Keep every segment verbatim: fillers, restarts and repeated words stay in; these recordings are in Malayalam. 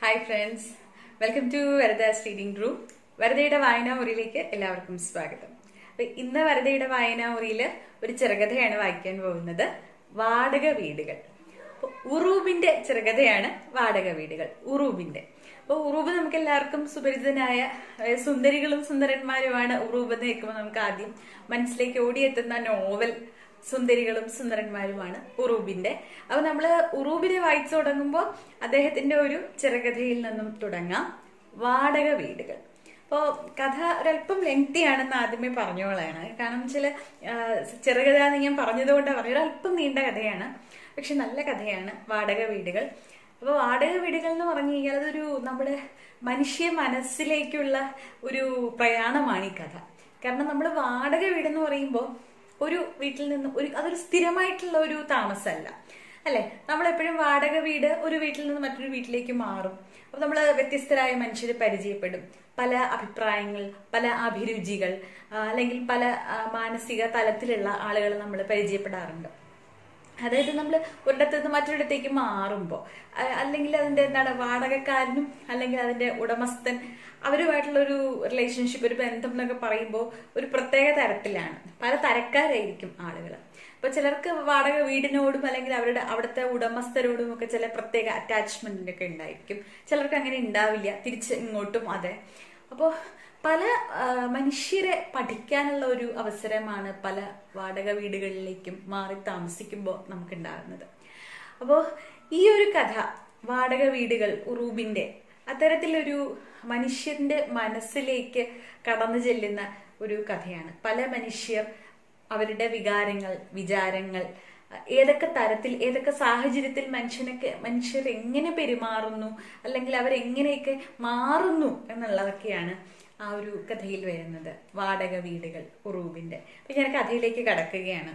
Hi friends, welcome to Varada's reading room. വരദയുടെ വായനാമുറിയിലേക്ക് എല്ലാവർക്കും സ്വാഗതം. അപ്പൊ ഇന്ന് വരദയുടെ വായനാമുറിയിൽ ഒരു ചെറുകഥയാണ് വായിക്കാൻ പോകുന്നത്, വാടക വീടുകൾ. അപ്പൊ ഉറൂബിന്റെ ചെറുകഥയാണ് വാടക വീടുകൾ. ഉറൂബിന്റെ അപ്പൊ ഉറൂബ് നമുക്ക് എല്ലാവർക്കും സുപരിചിതനായ സുന്ദരികളും സുന്ദരന്മാരുമാണ്. ഉറൂബ് എന്ന് കേൾക്കുമ്പോൾ നമുക്ക് ആദ്യം മനസ്സിലേക്ക് ഓടിയെത്തുന്ന നോവൽ സുന്ദരികളും സുന്ദരന്മാരുമാണ് ഉറൂബിന്റെ. അപ്പൊ നമ്മള് ഉറൂബിനെ വായിച്ചു തുടങ്ങുമ്പോൾ അദ്ദേഹത്തിന്റെ ഒരു ചെറുകഥയിൽ നിന്നും തുടങ്ങാം, വാടക വീടുകൾ. അപ്പോ കഥ ഒരല്പം ലെങ്തി ആണെന്ന് ആദ്യമേ പറഞ്ഞോളാണ്, കാരണം ചില ചെറുകഥ എന്ന് ഞാൻ പറഞ്ഞതുകൊണ്ടാണ് പറഞ്ഞു, ഒരല്പം നീണ്ട കഥയാണ്, പക്ഷെ നല്ല കഥയാണ് വാടക വീടുകൾ. അപ്പൊ വാടക വീടുകൾ എന്ന് പറഞ്ഞു കഴിഞ്ഞാൽ അതൊരു നമ്മുടെ മനുഷ്യ മനസ്സിലേക്കുള്ള ഒരു പ്രയാണമാണ് ഈ കഥ. കാരണം നമ്മൾ വാടക വീടെന്ന് പറയുമ്പോൾ ഒരു വീട്ടിൽ നിന്ന് ഒരു അതൊരു സ്ഥിരമായിട്ടുള്ള ഒരു താമസമല്ല, അല്ലെ? നമ്മളെപ്പോഴും വാടക വീട് ഒരു വീട്ടിൽ നിന്ന് മറ്റൊരു വീട്ടിലേക്ക് മാറും. അപ്പൊ നമ്മൾ വ്യത്യസ്തരായ മനുഷ്യരെ പരിചയപ്പെടും, പല അഭിപ്രായങ്ങൾ, പല അഭിരുചികൾ, അല്ലെങ്കിൽ പല മാനസിക തലത്തിലുള്ള ആളുകൾ നമ്മൾ പരിചയപ്പെടാറുണ്ട്. അതായത് നമ്മൾ ഒരിടത്ത് നിന്ന് മറ്റൊരിടത്തേക്ക് മാറുമ്പോൾ, അല്ലെങ്കിൽ അതിന്റെ എന്താണ് വാടകക്കാരനും അല്ലെങ്കിൽ അതിന്റെ ഉടമസ്ഥൻ അവരുമായിട്ടുള്ള ഒരു റിലേഷൻഷിപ്പ്, ഒരു ബന്ധം എന്നൊക്കെ പറയുമ്പോൾ ഒരു പ്രത്യേക തരത്തിലാണ്. പല തരക്കാരായിരിക്കും ആളുകൾ. അപ്പൊ ചിലർക്ക് വാടക വീടിനോടും അല്ലെങ്കിൽ അവരുടെ അവിടുത്തെ ഉടമസ്ഥരോടും ഒക്കെ ചില പ്രത്യേക അറ്റാച്ച്മെന്റ് ഒക്കെ ഉണ്ടായിരിക്കും, ചിലർക്ക് അങ്ങനെ ഉണ്ടാവില്ല, തിരിച്ച് ഇങ്ങോട്ടും അതെ. അപ്പോൾ പല മനുഷ്യരെ പഠിക്കാനുള്ള ഒരു അവസരമാണ് പല വാടക വീടുകളിലേക്കും മാറി താമസിക്കുമ്പോൾ നമുക്കുണ്ടാകുന്നത്. അപ്പോൾ ഈ ഒരു കഥ വാടക വീടുകൾ ഉറൂബിന്റെ അത്തരത്തിലൊരു മനുഷ്യന്റെ മനസ്സിലേക്ക് കടന്നു ചെല്ലുന്ന ഒരു കഥയാണ്. പല മനുഷ്യർ അവരുടെ വികാരങ്ങൾ, വിചാരങ്ങൾ, ഏതൊക്കെ തരത്തിൽ ഏതൊക്കെ സാഹചര്യത്തിൽ മനുഷ്യനൊക്കെ മനുഷ്യർ എങ്ങനെ പെരുമാറുന്നു അല്ലെങ്കിൽ അവരെങ്ങനെയൊക്കെ മാറുന്നു എന്നുള്ളതൊക്കെയാണ് ആ ഒരു കഥയിൽ വരുന്നത്, വാടക വീടുകൾ ഉറൂബിന്റെ. അപ്പൊ ഞാൻ കഥയിലേക്ക് കടക്കുകയാണ്.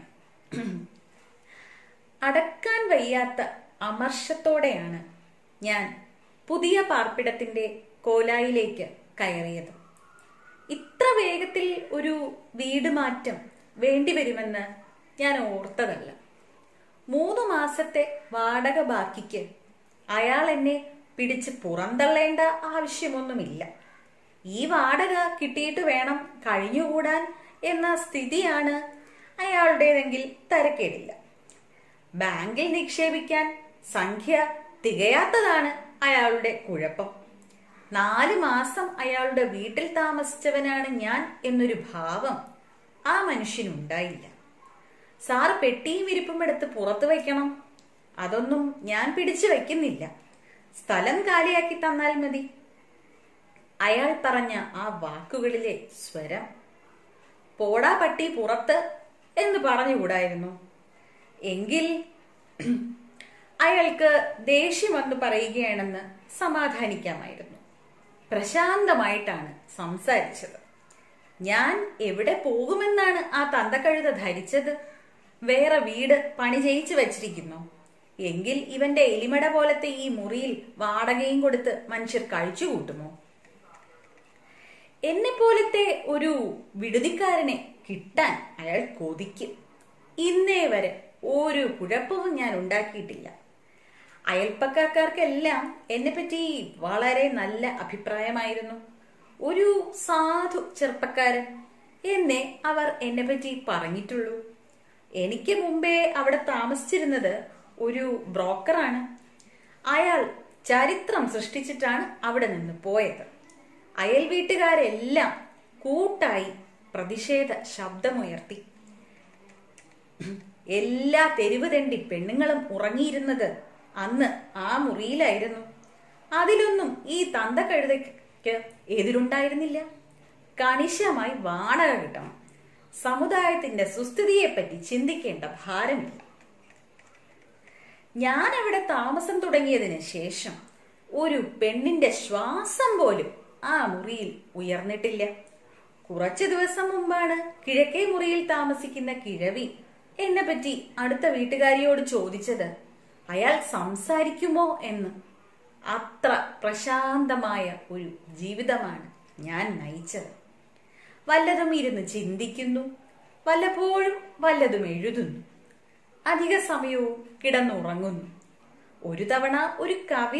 അടക്കാൻ വയ്യാത്ത അമർഷത്തോടെയാണ് ഞാൻ പുതിയ പാർപ്പിടത്തിന്റെ കോലായിലേക്ക് കയറിയത്. ഇത്ര വേഗത്തിൽ ഒരു വീട് മാറ്റം വേണ്ടിവരുമെന്ന് ഞാൻ ഓർത്തതല്ല. മൂന്നു മാസത്തെ വാടക ബാക്കിക്ക് അയാൾ എന്നെ പിടിച്ച് പുറന്തള്ളേണ്ട ആവശ്യമൊന്നുമില്ല. ഈ വാടക കിട്ടിയിട്ട് വേണം കഴിഞ്ഞുകൂടാൻ എന്ന സ്ഥിതിയാണ് അയാളുടേതെങ്കിൽ തരക്കേടില്ല. ബാങ്കിൽ നിക്ഷേപിക്കാൻ സംഖ്യ തികയാത്തതാണ് അയാളുടെ കുഴപ്പം. നാല് മാസം അയാളുടെ വീട്ടിൽ താമസിച്ചവനാണ് ഞാൻ എന്നൊരു ഭാവം ആ മനുഷ്യനുണ്ടായില്ല. സാർ പെട്ടിയും വിരിപ്പും എടുത്ത് പുറത്തു വയ്ക്കണം, അതൊന്നും ഞാൻ പിടിച്ചു വയ്ക്കുന്നില്ല, സ്ഥലം കാലിയാക്കി തന്നാൽ മതി. അയാൾ പറഞ്ഞ ആ വാക്കുകളിലെ സ്വരം, പോടാ പട്ടി പുറത്ത് എന്ന് പറഞ്ഞുകൂടായിരുന്നു? എങ്കിൽ അയാൾക്ക് ദേഷ്യം വന്ന് പറയുകയാണെന്ന് സമാധാനിക്കാമായിരുന്നു. പ്രശാന്തമായിട്ടാണ് സംസാരിച്ചത്. ഞാൻ എവിടെ പോകുമെന്നാണ് ആ തന്തക്കഴുത ധരിച്ചത്? വേറെ വീട് പണി ചെയ്യിച്ചു വച്ചിരിക്കുന്നു എങ്കിൽ ഇവന്റെ എലിമട പോലത്തെ ഈ മുറിയിൽ വാടകയും കൊടുത്ത് മനുഷ്യർ കഴിച്ചു കൂട്ടുമോ? എന്നെ പോലത്തെ ഒരു വിടുതിക്കാരനെ കിട്ടാൻ അയാൾ കൊതിക്കും. ഇന്നേ വരെ ഒരു കുഴപ്പവും ഞാൻ ഉണ്ടാക്കിയിട്ടില്ല. അയൽപ്പക്കാർക്കെല്ലാം എന്നെ പറ്റി വളരെ നല്ല അഭിപ്രായമായിരുന്നു. ഒരു സാധു ചെറുപ്പക്കാരൻ എന്നെ അവർ എന്നെ പറ്റി പറഞ്ഞിട്ടുള്ളൂ. എനിക്ക് മുമ്പേ അവിടെ താമസിച്ചിരുന്നത് ഒരു ബ്രോക്കറാണ്. അയാൾ ചരിത്രം സൃഷ്ടിച്ചിട്ടാണ് അവിടെ നിന്ന് പോയത്. അയൽ വീട്ടുകാരെല്ലാം കൂട്ടായി പ്രതിഷേധ ശബ്ദമുയർത്തി. എല്ലാ തെരുവ് തെണ്ടി പെണ്ണുങ്ങളും ഉറങ്ങിയിരുന്നത് അന്ന് ആ മുറിയിലായിരുന്നു. അതിലൊന്നും ഈ തന്തക്കഴുതയ്ക്ക് എതിരുണ്ടായിരുന്നില്ല. കണിശമായി വാടക കിട്ടണം, സമുദായത്തിന്റെ സുസ്ഥിതിയെപ്പറ്റി ചിന്തിക്കേണ്ട ഭാരമില്ല. ഞാൻ അവിടെ താമസം തുടങ്ങിയതിന് ശേഷം ഒരു പെണ്ണിന്റെ ശ്വാസം പോലും ആ മുറിയിൽ ഉയർന്നിട്ടില്ല. കുറച്ചു ദിവസം മുമ്പാണ് കിഴക്കേ മുറിയിൽ താമസിക്കുന്ന കിഴവി എന്നെ പറ്റി അടുത്ത വീട്ടുകാരിയോട് ചോദിച്ചത് അയാൾ സംസാരിക്കുമോ എന്ന്. അത്ര പ്രശാന്തമായ ഒരു ജീവിതമാണ് ഞാൻ നയിച്ചത്. വല്ലതും ഇരുന്ന് ചിന്തിക്കുന്നു, വല്ലപ്പോഴും വല്ലതും എഴുതുന്നു, അധിക സമയവും കിടന്നുറങ്ങുന്നു. ഒരു തവണ ഒരു കവിത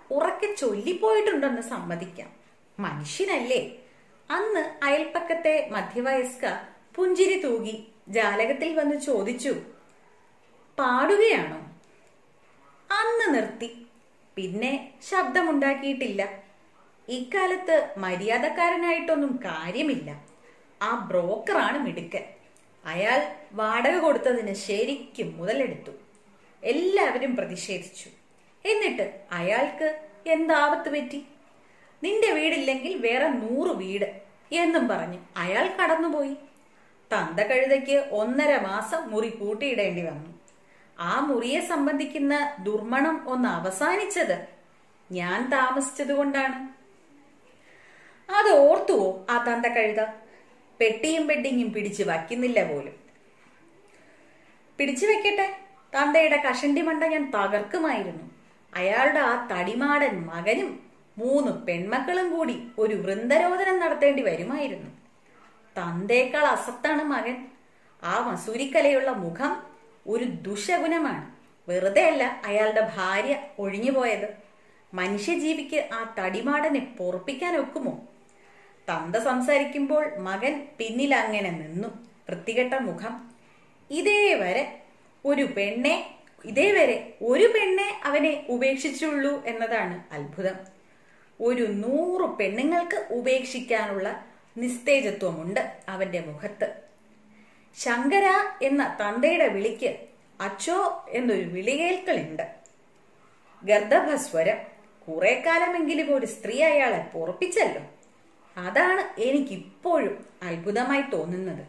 ഉറക്കെ ചൊല്ലിപ്പോയിട്ടുണ്ടെന്ന് സമ്മതിക്കാം. മനുഷ്യനല്ലേ. അന്ന് അയൽപ്പക്കത്തെ മധ്യവയസ്ക പുഞ്ചിരി തൂകി ജാലകത്തിൽ വന്ന് ചോദിച്ചു, പാടുകയാണോ? അന്ന് നിർത്തി. പിന്നെ ശബ്ദമുണ്ടാക്കിയിട്ടില്ല. ഇക്കാലത്ത് മര്യാദക്കാരനായിട്ടൊന്നും കാര്യമില്ല. ആ ബ്രോക്കറാണ് മിടുക്കൻ. അയാൾ വാടക കൊടുത്തതിന് ശരിക്കും മുതലെടുത്തു. എല്ലാവരും പ്രതിഷേധിച്ചു. എന്നിട്ട് അയാൾക്ക് എന്താപത്ത് പറ്റി? നിന്റെ വീടില്ലെങ്കിൽ വേറെ നൂറ് വീട് എന്നും പറഞ്ഞ് അയാൾ കടന്നുപോയി. തന്ത കഴുതയ്ക്ക് ഒന്നര മാസം മുറി കൂട്ടിയിടേണ്ടി വന്നു. ആ മുറിയെ സംബന്ധിക്കുന്ന ദുർമണം ഒന്ന് അവസാനിച്ചത് ഞാൻ താമസിച്ചത് കൊണ്ടാണ്. അത് ഓർത്തുവോ ആ തന്ത കഴുത? പെട്ടിയും ബെഡിങ്ങും പിടിച്ചു വയ്ക്കുന്നില്ല പോലും. പിടിച്ചു വെക്കട്ടെ, തന്തയുടെ കഷണ്ടി മണ്ട ഞാൻ തകർക്കുമായിരുന്നു. അയാളുടെ ആ തടിമാടൻ മകനും മൂന്ന് പെൺമക്കളും കൂടി ഒരു വൃന്ദരോധനം നടത്തേണ്ടി വരുമായിരുന്നു. തന്തേക്കാൾ അസത്താണ് മകൻ. ആ മസൂരിക്കലയുള്ള മുഖം ഒരു ദുശകുനമാണ്. വെറുതെ അല്ല അയാളുടെ ഭാര്യ ഒഴിഞ്ഞുപോയത്. മനുഷ്യജീവിക്ക് ആ തടിമാടനെ പൊറപ്പിക്കാൻ ഒക്കുമോ? തന്ത സംസാരിക്കുമ്പോൾ മകൻ പിന്നിൽ അങ്ങനെ നിന്നു. വൃത്തികെട്ട മുഖം. ഇതേവരെ ഒരു പെണ്ണെ ഇതേവരെ ഒരു പെണ്ണെ അവനെ ഉപേക്ഷിച്ചുള്ളൂ എന്നതാണ് അത്ഭുതം. ഒരു നൂറ് പെണ്ണുങ്ങൾക്ക് ഉപേക്ഷിക്കാനുള്ള നിസ്തേജത്വമുണ്ട് അവന്റെ മുഖത്ത്. ശങ്കര എന്ന തന്തയുടെ വിളിക്ക് അച്ചോ എന്നൊരു വിളികേൽക്കലുണ്ട്. ഗർദഭസ്വരം. കുറെ കാലമെങ്കിലും ഒരു സ്ത്രീ അയാളെ പൊറപ്പിച്ചല്ലോ. അതാണ് എനിക്കിപ്പോഴും അത്ഭുതമായി തോന്നുന്നത്.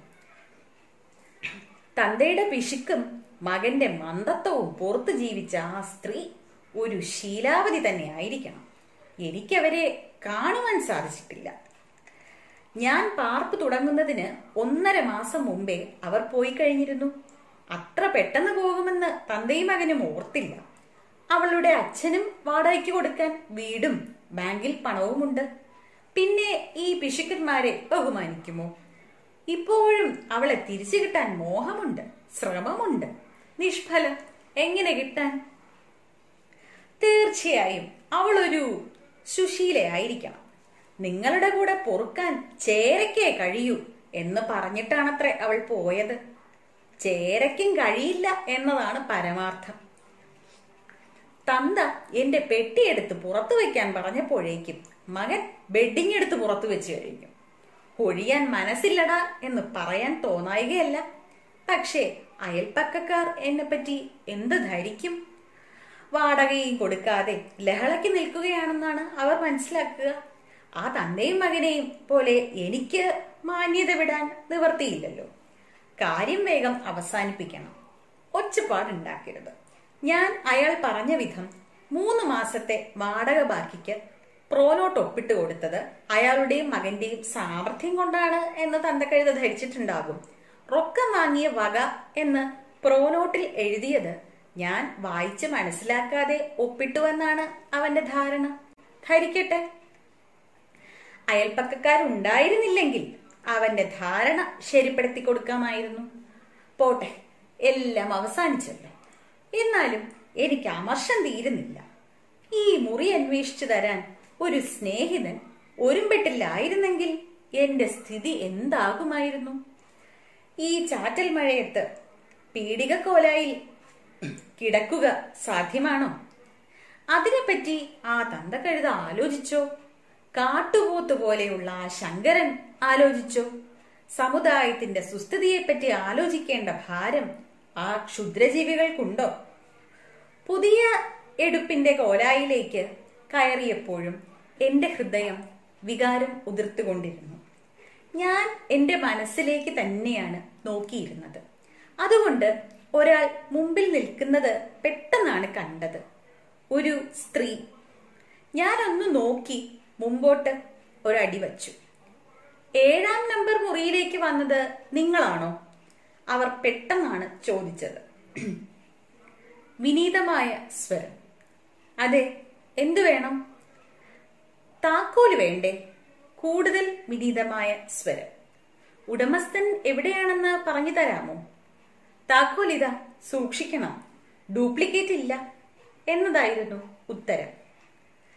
തന്തയുടെ പിശുക്കും മകന്റെ മന്ദത്വവും പുറത്തു ജീവിച്ച ആ സ്ത്രീ ഒരു ശീലാവതി തന്നെ ആയിരിക്കണം. എനിക്കവരെ കാണുവാൻ സാധിച്ചിട്ടില്ല. ഞാൻ പാർപ്പ് തുടങ്ങുന്നതിന് ഒന്നര മാസം മുമ്പേ അവർ പോയി കഴിഞ്ഞിരുന്നു. അത്ര പെട്ടെന്ന് പോകുമെന്ന് തന്തയും മകനും ഓർത്തില്ല. അവളുടെ അച്ഛനും വാടകയ്ക്ക് കൊടുക്കാൻ വീടും ബാങ്കിൽ പണവുമുണ്ട്. പിന്നെ ഈ പിശുക്കന്മാരെ ബഹുമാനിക്കുമോ? ഇപ്പോഴും അവളെ തിരിച്ചു കിട്ടാൻ മോഹമുണ്ട്, ശ്രമമുണ്ട്. നിഷ്ഫലം. എങ്ങനെ കിട്ടാൻ? തീർച്ചയായും അവളൊരു സുശീലയായിരിക്കണം. നിങ്ങളുടെ കൂടെ പൊറുക്കാൻ ചേരയ്ക്കേ കഴിയൂ എന്ന് പറഞ്ഞിട്ടാണത്രേ അവൾ പോയത്. ചേരയ്ക്കും കഴിയില്ല എന്നതാണ് പരമാർത്ഥം. തന്ത എന്റെ പെട്ടിയെടുത്ത് പുറത്തു വെക്കാൻ പറഞ്ഞപ്പോഴേക്കും മകൻ ബെഡിങ് എടുത്ത് പുറത്തു വെച്ച് കഴിഞ്ഞു. ഒഴിയാൻ മനസ്സില്ലടാ എന്ന് പറയാൻ തോന്നായികയല്ല. പക്ഷേ അയൽപ്പക്കക്കാർ എന്നെ പറ്റി എന്ത് ധരിക്കും? വാടകയും കൊടുക്കാതെ ലഹളയ്ക്ക് നിൽക്കുകയാണെന്നാണ് അവർ മനസ്സിലാക്കുക. ആ തന്തയും മകനെയും പോലെ എനിക്ക് മാന്യത വിടാൻ നിവർത്തിയില്ലല്ലോ. കാര്യം വേഗം അവസാനിപ്പിക്കണം. ഒച്ചപ്പാടുണ്ടാക്കരുത്. ഞാൻ അയാൾ പറഞ്ഞ വിധം മൂന്ന് മാസത്തെ വാടക ബാക്കിക്ക് പ്രോനോട്ട് ഒപ്പിട്ട് കൊടുത്തത് അയാളുടെയും മകന്റെയും സാമർഥ്യം കൊണ്ടാണ് എന്ന് തന്തക്കഴുത ധരിച്ചിട്ടുണ്ടാകും. റൊക്കം വാങ്ങിയ വക എന്ന് പ്രോനോട്ടിൽ എഴുതിയത് ഞാൻ വായിച്ച് മനസ്സിലാക്കാതെ ഒപ്പിട്ടുവെന്നാണ് അവന്റെ ധാരണ. ധരിക്കട്ടെ. അയൽപ്പക്കക്കാരുണ്ടായിരുന്നില്ലെങ്കിൽ അവന്റെ ധാരണ ശരിപ്പെടുത്തി കൊടുക്കാമായിരുന്നു. പോട്ടെ, എല്ലാം അവസാനിച്ചല്ലോ. എന്നാലും എനിക്ക് അമർഷം തീരുന്നില്ല. ഈ മുറി അന്വേഷിച്ചു തരാൻ ഒരു സ്നേഹിതൻ ഒരുമ്പെട്ടില്ലായിരുന്നെങ്കിൽ എന്റെ സ്ഥിതി എന്താകുമായിരുന്നു? ഈ ചാറ്റൽ മഴയത്ത് പീഡികക്കോലായിൽ കിടക്കുക സാധ്യമാണോ? അതിനെപ്പറ്റി ആ തന്തക്കഴുത ആലോചിച്ചോ? കാട്ടുപോത്ത് പോലെയുള്ള ആ ശങ്കരൻ ആലോചിച്ചോ? സമുദായത്തിന്റെ സുസ്ഥിതിയെപ്പറ്റി ആലോചിക്കേണ്ട ഭാരം ആ ക്ഷുദ്രജീവികൾക്കുണ്ടോ? പുതിയ എടുപ്പിന്റെ കോലായിലേക്ക് കയറിയപ്പോഴും എന്റെ ഹൃദയം വികാരം ഉതിർത്തുകൊണ്ടിരുന്നു. ഞാൻ എന്റെ മനസ്സിലേക്ക് തന്നെയാണ് നോക്കിയിരുന്നത്. അതുകൊണ്ട് ഒരാൾ മുമ്പിൽ നിൽക്കുന്നത് പെട്ടെന്നാണ് കണ്ടത്. ഒരു സ്ത്രീ. ഞാനൊന്ന് നോക്കി മുമ്പോട്ട് ഒരടി വച്ചു. ഏഴാം നമ്പർ മുറിയിലേക്ക് വന്നത് നിങ്ങളാണോ? അവർ പെട്ടെന്നാണ് ചോദിച്ചത്. വിനീതമായ സ്വരം. അതെ, എന്തു വേണം? താക്കോല് വേണ്ടേ? കൂടുതൽ വിനീതമായ സ്വരം. ഉടമസ്ഥൻ എവിടെയാണെന്ന് പറഞ്ഞു തരാമോ? താക്കോലിതാ, സൂക്ഷിക്കണം, ഡ്യൂപ്ലിക്കേറ്റ് ഇല്ല എന്നതായിരുന്നു ഉത്തരം.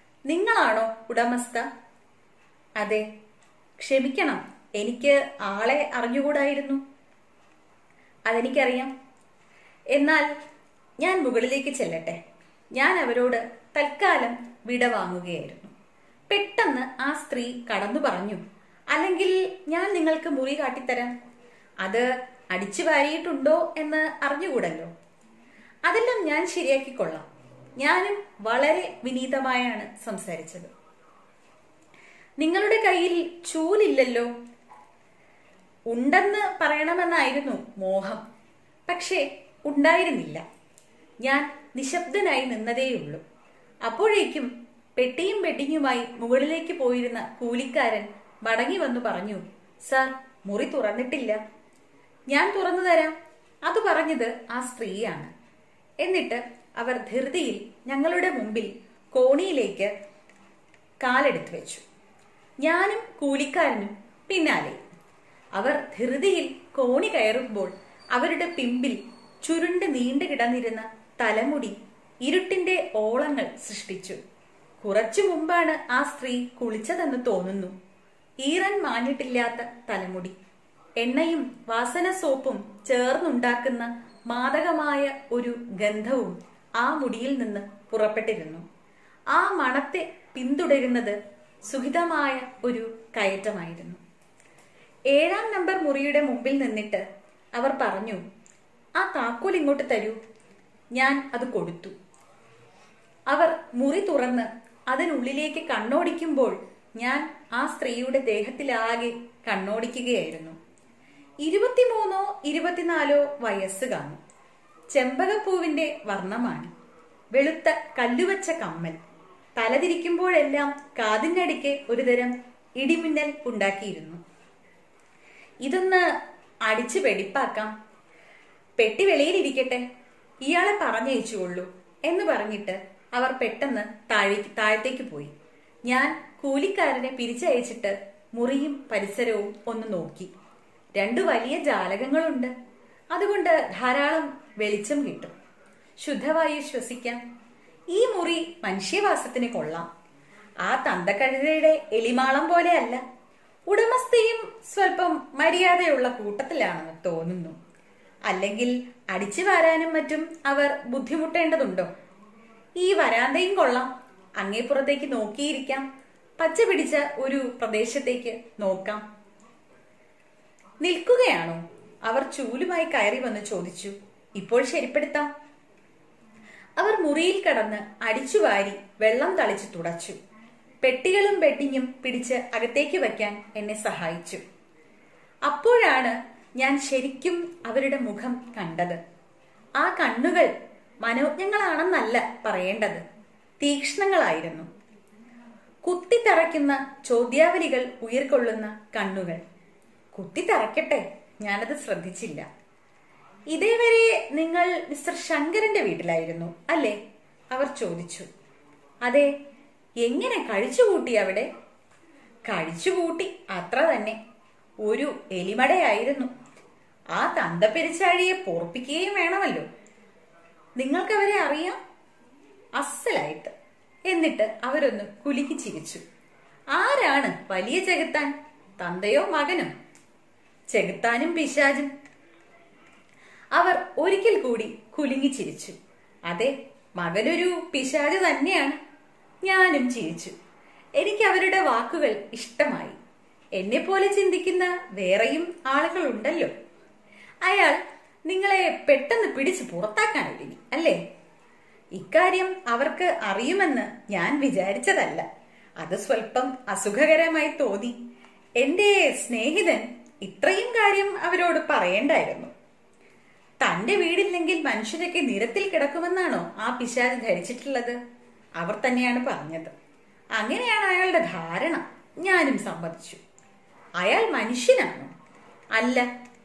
നിങ്ങളാണോ ഉടമസ്ഥ? അതെ. ക്ഷമിക്കണം, എനിക്ക് ആളെ അറിഞ്ഞുകൂടായിരുന്നു. അതെനിക്കറിയാം. എന്നാൽ ഞാൻ മുകളിലേക്ക് ചെല്ലട്ടെ. ഞാൻ അവരോട് തൽക്കാലം വിട വാങ്ങുകയായിരുന്നു. പെട്ടെന്ന് ആ സ്ത്രീ കടന്നു പറഞ്ഞു, അല്ലെങ്കിൽ ഞാൻ നിങ്ങൾക്ക് മുറി കാട്ടിത്തരാം. അത് അടിച്ചു വാരിയിട്ടുണ്ടോ എന്ന് അറിഞ്ഞുകൂടല്ലോ. അതെല്ലാം ഞാൻ ശരിയാക്കിക്കൊള്ളാം. ഞാനും വളരെ വിനീതമായാണ് സംസാരിച്ചത്. നിങ്ങളുടെ കയ്യിൽ ചൂലില്ലല്ലോ? ഉണ്ടെന്ന് പറയണമെന്നായിരുന്നു മോഹം, പക്ഷേ ഉണ്ടായിരുന്നില്ല. ഞാൻ നിശബ്ദനായി നിന്നതേയുള്ളൂ. അപ്പോഴേക്കും പെട്ടിയും ബെഡിങ്ങുമായി മുകളിലേക്ക് പോയിരുന്ന കൂലിക്കാരൻ മടങ്ങി വന്നു പറഞ്ഞു, സാർ, മുറി തുറന്നിട്ടില്ല. ഞാൻ തുറന്നു തരാം. അത് പറഞ്ഞത് ആ സ്ത്രീയാണ്. എന്നിട്ട് അവർ ധൃതിയിൽ ഞങ്ങളുടെ മുമ്പിൽ കോണിയിലേക്ക് കാലെടുത്തു വെച്ചു. ഞാനും കൂലിക്കാരനും പിന്നാലെ. അവർ ധൃതിയിൽ കോണി കയറുമ്പോൾ അവരുടെ പിമ്പിൽ ചുരുണ്ട് നീണ്ടു കിടന്നിരുന്ന തലമുടി ഇരുട്ടിന്റെ ഓളങ്ങൾ സൃഷ്ടിച്ചു. കുറച്ചു മുമ്പാണ് ആ സ്ത്രീ കുളിച്ചതെന്ന് തോന്നുന്നു. ഈറൻ മാഞ്ഞിട്ടില്ലാത്ത തലമുടി, എണ്ണയും വാസന സോപ്പും ചേർന്നുണ്ടാക്കുന്ന മാദകമായ ഒരു ഗന്ധവും ആ മുടിയിൽ നിന്ന് പുറപ്പെട്ടിരുന്നു. ആ മണത്തെ പിന്തുടരുന്നത് സുഖിതമായ ഒരു കയറ്റമായിരുന്നു. ഏഴാം നമ്പർ മുറിയുടെ മുമ്പിൽ നിന്നിട്ട് അവർ പറഞ്ഞു, ആ താക്കോൽ ഇങ്ങോട്ട് തരൂ. ഞാൻ അത് കൊടുത്തു. അവർ മുറി തുറന്ന് അതിനുള്ളിലേക്ക് കണ്ണോടിക്കുമ്പോൾ ഞാൻ ആ സ്ത്രീയുടെ ദേഹത്തിലാകെ കണ്ണോടിക്കുകയായിരുന്നു. ഇരുപത്തിമൂന്നോ ഇരുപത്തിനാലോ വയസ്സ് കാണും. ചെമ്പകപ്പൂവിന്റെ വർണ്ണമാണ്. വെളുത്ത കല്ലുവച്ച കമ്മൽ. തലതിരിക്കുമ്പോഴെല്ലാം കാതിനടിക്ക് ഒരുതരം ഇടിമിന്നൽ ഉണ്ടാക്കിയിരുന്നു. ഇതൊന്ന് അടിച്ചു വെടിപ്പാക്കാം. പെട്ടി വെളിയിലിരിക്കട്ടെ, ഇയാളെ പറഞ്ഞയച്ചുകൊള്ളൂ എന്ന് പറഞ്ഞിട്ട് അവർ പെട്ടെന്ന് താഴേക്ക് താഴത്തേക്ക് പോയി. ഞാൻ കൂലിക്കാരനെ പിരിച്ചയച്ചിട്ട് മുറിയും പരിസരവും ഒന്ന് നോക്കി. രണ്ടു വലിയ ജാലകങ്ങളുണ്ട്. അതുകൊണ്ട് ധാരാളം വെളിച്ചം കിട്ടും. ശുദ്ധവായു ശ്വസിക്കാം. ഈ മുറി മനുഷ്യവാസത്തിന് കൊള്ളാം. ആ തന്തക്കഴുതയുടെ എലിമാളം പോലെയല്ല. ഉടമസ്ഥയും സ്വല്പം മര്യാദയുള്ള കൂട്ടത്തിലാണെന്ന് തോന്നുന്നു. അല്ലെങ്കിൽ അടിച്ചു വാരാനും മറ്റും അവർ ബുദ്ധിമുട്ടേണ്ടതുണ്ടോ? ഈ വരാന്തയും കൊള്ളാം. അങ്ങേപ്പുറത്തേക്ക് നോക്കിയിരിക്കാം. പച്ച പിടിച്ച ഒരു പ്രദേശത്തേക്ക് നോക്കാം. നിൽക്കുകയാണോ? അവർ ചൂലുമായി കയറി വന്ന് ചോദിച്ചു. ഇപ്പോൾ ശരിപ്പെടുത്താം. അവർ മുറിയിൽ കടന്ന് അടിച്ചുവാരി വെള്ളം തളിച്ച് തുടച്ചു. പെട്ടികളും ബെഡിങ്ങും പിടിച്ച് അകത്തേക്ക് വയ്ക്കാൻ എന്നെ സഹായിച്ചു. അപ്പോഴാണ് ഞാൻ ശരിക്കും അവരുടെ മുഖം കണ്ടത്. ആ കണ്ണുകൾ മനോജ്ഞങ്ങളാണെന്നല്ല പറയേണ്ടത്, തീക്ഷ്ണങ്ങളായിരുന്നു. കുത്തിത്തറയ്ക്കുന്ന ചോദ്യാവലികൾ ഉയർക്കൊള്ളുന്ന കണ്ണുകൾ. കുത്തിത്തറയ്ക്കട്ടെ, ഞാനത് ശ്രദ്ധിച്ചില്ല. ഇതേവരെ നിങ്ങൾ മിസ്റ്റർ ശങ്കരന്റെ വീട്ടിലായിരുന്നു അല്ലേ? അവർ ചോദിച്ചു. അതെ. എങ്ങനെ കഴിച്ചുകൂട്ടി അവിടെ? കഴിച്ചുകൂട്ടി, അത്ര തന്നെ. ഒരു എലിമടയായിരുന്നു. ആ തന്തപ്പെരിച്ചാഴിയെ പോർപ്പിക്കുകയും വേണമല്ലോ. നിങ്ങൾക്കവരെ അറിയാം? അസലായിട്ട്. എന്നിട്ട് അവരൊന്ന് കുലുക്കി ചിരിച്ചു. ആരാണ് വലിയ ചെകുത്താൻ, തന്തയോ മകനോ? ചെകുത്താനും പിശാചും. അവർ ഒരിക്കൽ കൂടി കുലുങ്ങി ചിരിച്ചു. അതെ, മകനൊരു പിശാച് തന്നെയാണ്. ഞാനും ചിരിച്ചു. എനിക്ക് അവരുടെ വാക്കുകൾ ഇഷ്ടമായി. എന്നെ പോലെ ചിന്തിക്കുന്ന വേറെയും ആളുകളുണ്ടല്ലോ. അയാൾ നിങ്ങളെ പെട്ടെന്ന് പിടിച്ച് പുറത്താക്കാൻ ഒരുങ്ങി അല്ലേ? ഇക്കാര്യം അവർക്ക് അറിയുമെന്ന് ഞാൻ വിചാരിച്ചതല്ല. അത് സ്വല്പം അസുഖകരമായി തോന്നി. എന്റെ സ്നേഹിതൻ ഇത്രയും കാര്യം അവരോട് പറയണ്ടായിരുന്നു. തന്റെ വീടില്ലെങ്കിൽ മനുഷ്യരൊക്കെ നിരത്തിൽ കിടക്കുമെന്നാണോ ആ പിശാച് ധരിച്ചിട്ടുള്ളത്? അവർ തന്നെയാണ് പറഞ്ഞത്. അങ്ങനെയാണ് അയാളുടെ ധാരണ. ഞാനും സമ്മതിച്ചു. അയാൾ മനുഷ്യനാണോ? അല്ല.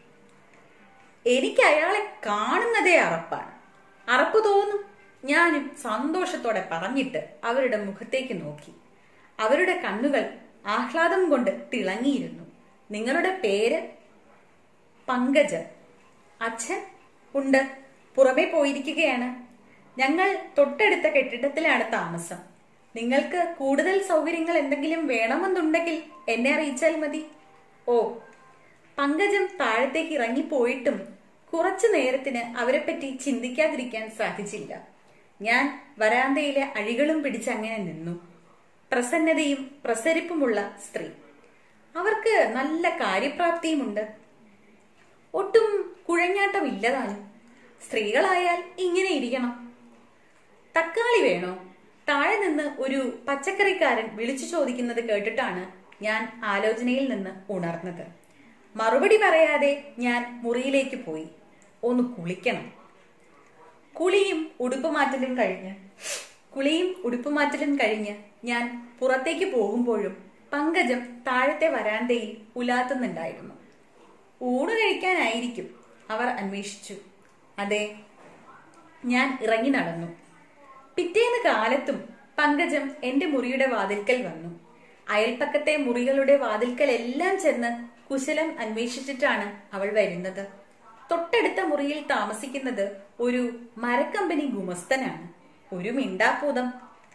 എനിക്ക് അയാളെ കാണുന്നതേ അറപ്പാണ്. അറപ്പ് തോന്നും. ഞാനും സന്തോഷത്തോടെ പറഞ്ഞിട്ട് അവരുടെ മുഖത്തേക്ക് നോക്കി. അവരുടെ കണ്ണുകൾ ആഹ്ലാദം കൊണ്ട് തിളങ്ങിയിരുന്നു. നിങ്ങളുടെ പേര്? പങ്കജ്. അച്ഛൻ? ഉണ്ട്, പുറമെ പോയിരിക്കുകയാണ്. ഞങ്ങൾ തൊട്ടടുത്ത കെട്ടിടത്തിലാണ് താമസം. നിങ്ങൾക്ക് കൂടുതൽ സൗകര്യങ്ങൾ എന്തെങ്കിലും വേണമെന്നുണ്ടെങ്കിൽ എന്നെ അറിയിച്ചാൽ മതി. ഓ. പങ്കജം താഴത്തേക്ക് ഇറങ്ങിപ്പോയിട്ടും കുറച്ചു നേരത്തിന് അവരെപ്പറ്റി ചിന്തിക്കാതിരിക്കാൻ സാധിച്ചില്ല. ഞാൻ വരാന്തയിലെ അഴികളും പിടിച്ചങ്ങനെ നിന്നു. പ്രസന്നതയും പ്രസരിപ്പുമുള്ള സ്ത്രീ. അവർക്ക് നല്ല കാര്യപ്രാപ്തിയുമുണ്ട്. ഒട്ടും കുഴഞ്ഞാട്ടമില്ലതാനും. സ്ത്രീകളായാൽ ഇങ്ങനെ ഇരിക്കണം. തക്കാളി വേണോ? താഴെ നിന്ന് ഒരു പച്ചക്കറിക്കാരൻ വിളിച്ചു ചോദിക്കുന്നത് കേട്ടിട്ടാണ് ഞാൻ ആലോചനയിൽ നിന്ന് ഉണർന്നത്. മറുപടി പറയാതെ ഞാൻ മുറിയിലേക്ക് പോയി. ഒന്ന് കുളിക്കണം. കുളിയും ഉടുപ്പുമാറ്റലും കഴിഞ്ഞ് കുളിയും ഉടുപ്പുമാറ്റലും കഴിഞ്ഞ് ഞാൻ പുറത്തേക്ക് പോകുമ്പോഴും പങ്കജം താഴത്തെ വരാന്തയിൽ ഉലാത്തുന്നുണ്ടായിരുന്നു. ഊണ് കഴിക്കാനായിരിക്കും, അവർ അന്വേഷിച്ചു. അതെ. ഞാൻ ഇറങ്ങി നടന്നു. പിറ്റേന്ന് കാലത്തും പങ്കജം എന്റെ മുറിയുടെ വാതിൽക്കൽ വന്നു. അയൽപ്പക്കത്തെ മുറികളുടെ വാതിൽക്കൽ എല്ലാം ചെന്ന് കുശലം അന്വേഷിച്ചിട്ടാണ് അവൾ വരുന്നത്. തൊട്ടടുത്ത മുറിയിൽ താമസിക്കുന്നത് ഒരു മരക്കമ്പനി ഗുമസ്തനാണ്. ഒരു മിണ്ടാപ്പൂതം.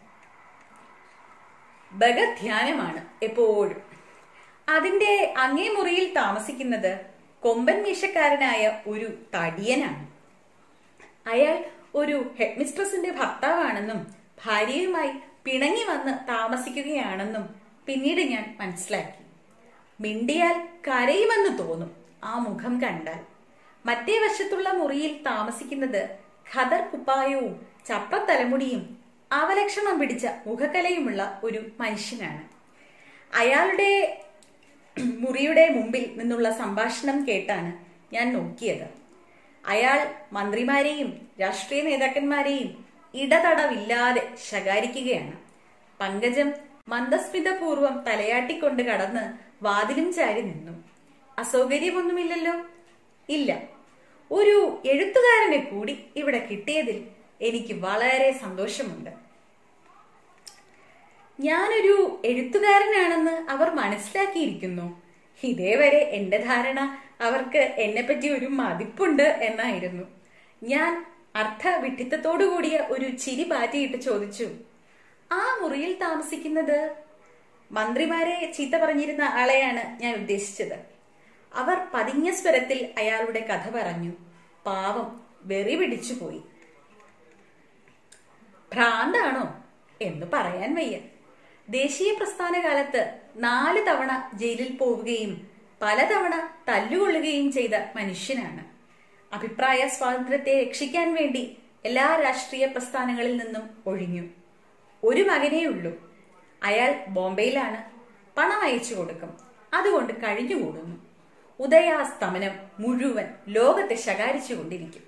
ഭഗധ്യാനമാണ് എപ്പോഴും. അതിന്റെ അങ്ങേ മുറിയിൽ താമസിക്കുന്നത് കൊമ്പൻ മീശക്കാരനായ ഒരു തടിയനാണ്. അയാൾ ഒരു ഹെഡ് മിസ്ട്രസിന്റെ ഭർത്താവാണെന്നും ഭാര്യയുമായി പിണങ്ങി വന്ന് താമസിക്കുകയാണെന്നും പിന്നീട് ഞാൻ മനസ്സിലാക്കി. മിണ്ടിയാൽ കരയുമെന്ന് തോന്നും ആ മുഖം കണ്ടാൽ. മറ്റേ വശത്തുള്ള മുറിയിൽ താമസിക്കുന്നത് ഖദർ കുപ്പായവും ചപ്പത്തലമുടിയും അവലക്ഷണം പിടിച്ച മുഖക്കലയുമുള്ള ഒരു മനുഷ്യനാണ്. അയാളുടെ മുറിയുടെ മുമ്പിൽ നിന്നുള്ള സംഭാഷണം കേട്ടാണ് ഞാൻ നോക്കിയത്. അയാൾ മന്ത്രിമാരെയും രാഷ്ട്രീയ നേതാക്കന്മാരെയും ഇടതടവില്ലാതെ ശകാരിക്കുകയാണ്. പങ്കജം മന്ദസ്മിതപൂർവം തലയാട്ടിക്കൊണ്ട് കടന്ന് വാതിലും ചാരി നിന്നു. അസൗകര്യമൊന്നുമില്ലല്ലോ? ഇല്ല. ഒരു എഴുത്തുകാരനെ കൂടി ഇവിടെ കിട്ടിയതിൽ എനിക്ക് വളരെ സന്തോഷമുണ്ട്. ഞാനൊരു എഴുത്തുകാരനാണെന്ന് അവർ മനസ്സിലാക്കിയിരിക്കുന്നു. ഇതേവരെ എന്റെ ധാരണ അവർക്ക് എന്നെപ്പറ്റി ഒരു മതിപ്പുണ്ട് എന്നായിരുന്നു. ഞാൻ അർത്ഥവിഡിത്തത്തോടു കൂടിയ ഒരു ചിരി പാറ്റിയിട്ട് ചോദിച്ചു, ആ മുറിയിൽ താമസിക്കുന്നത്? മന്ത്രിമാരെ ചീത്ത പറഞ്ഞിരുന്ന ആളെയാണ് ഞാൻ ഉദ്ദേശിച്ചത്. അവർ പതിഞ്ഞ സ്വരത്തിൽ അയാളുടെ കഥ പറഞ്ഞു. പാവം വെറി പിടിച്ചുപോയി. ഭ്രാന്താണോ എന്ന് പറയാൻ വയ്യ. ദേശീയ പ്രസ്ഥാന കാലത്ത് നാല് തവണ ജയിലിൽ പോവുകയും പലതവണ തല്ലുകൊള്ളുകയും ചെയ്ത മനുഷ്യനാണ്. അഭിപ്രായ സ്വാതന്ത്ര്യത്തെ രക്ഷിക്കാൻ വേണ്ടി എല്ലാ രാഷ്ട്രീയ പ്രസ്ഥാനങ്ങളിൽ നിന്നും ഒഴിഞ്ഞു. ഒരു മകനേയുള്ളൂ. അയാൾ ബോംബെയിലാണ്. പണം അയച്ചു കൊടുക്കും. അതുകൊണ്ട് കഴിഞ്ഞുകൂടുന്നു. ഉദയാസ്തമനം മുഴുവൻ ലോകത്തെ ശകാരിച്ചു കൊണ്ടിരിക്കും.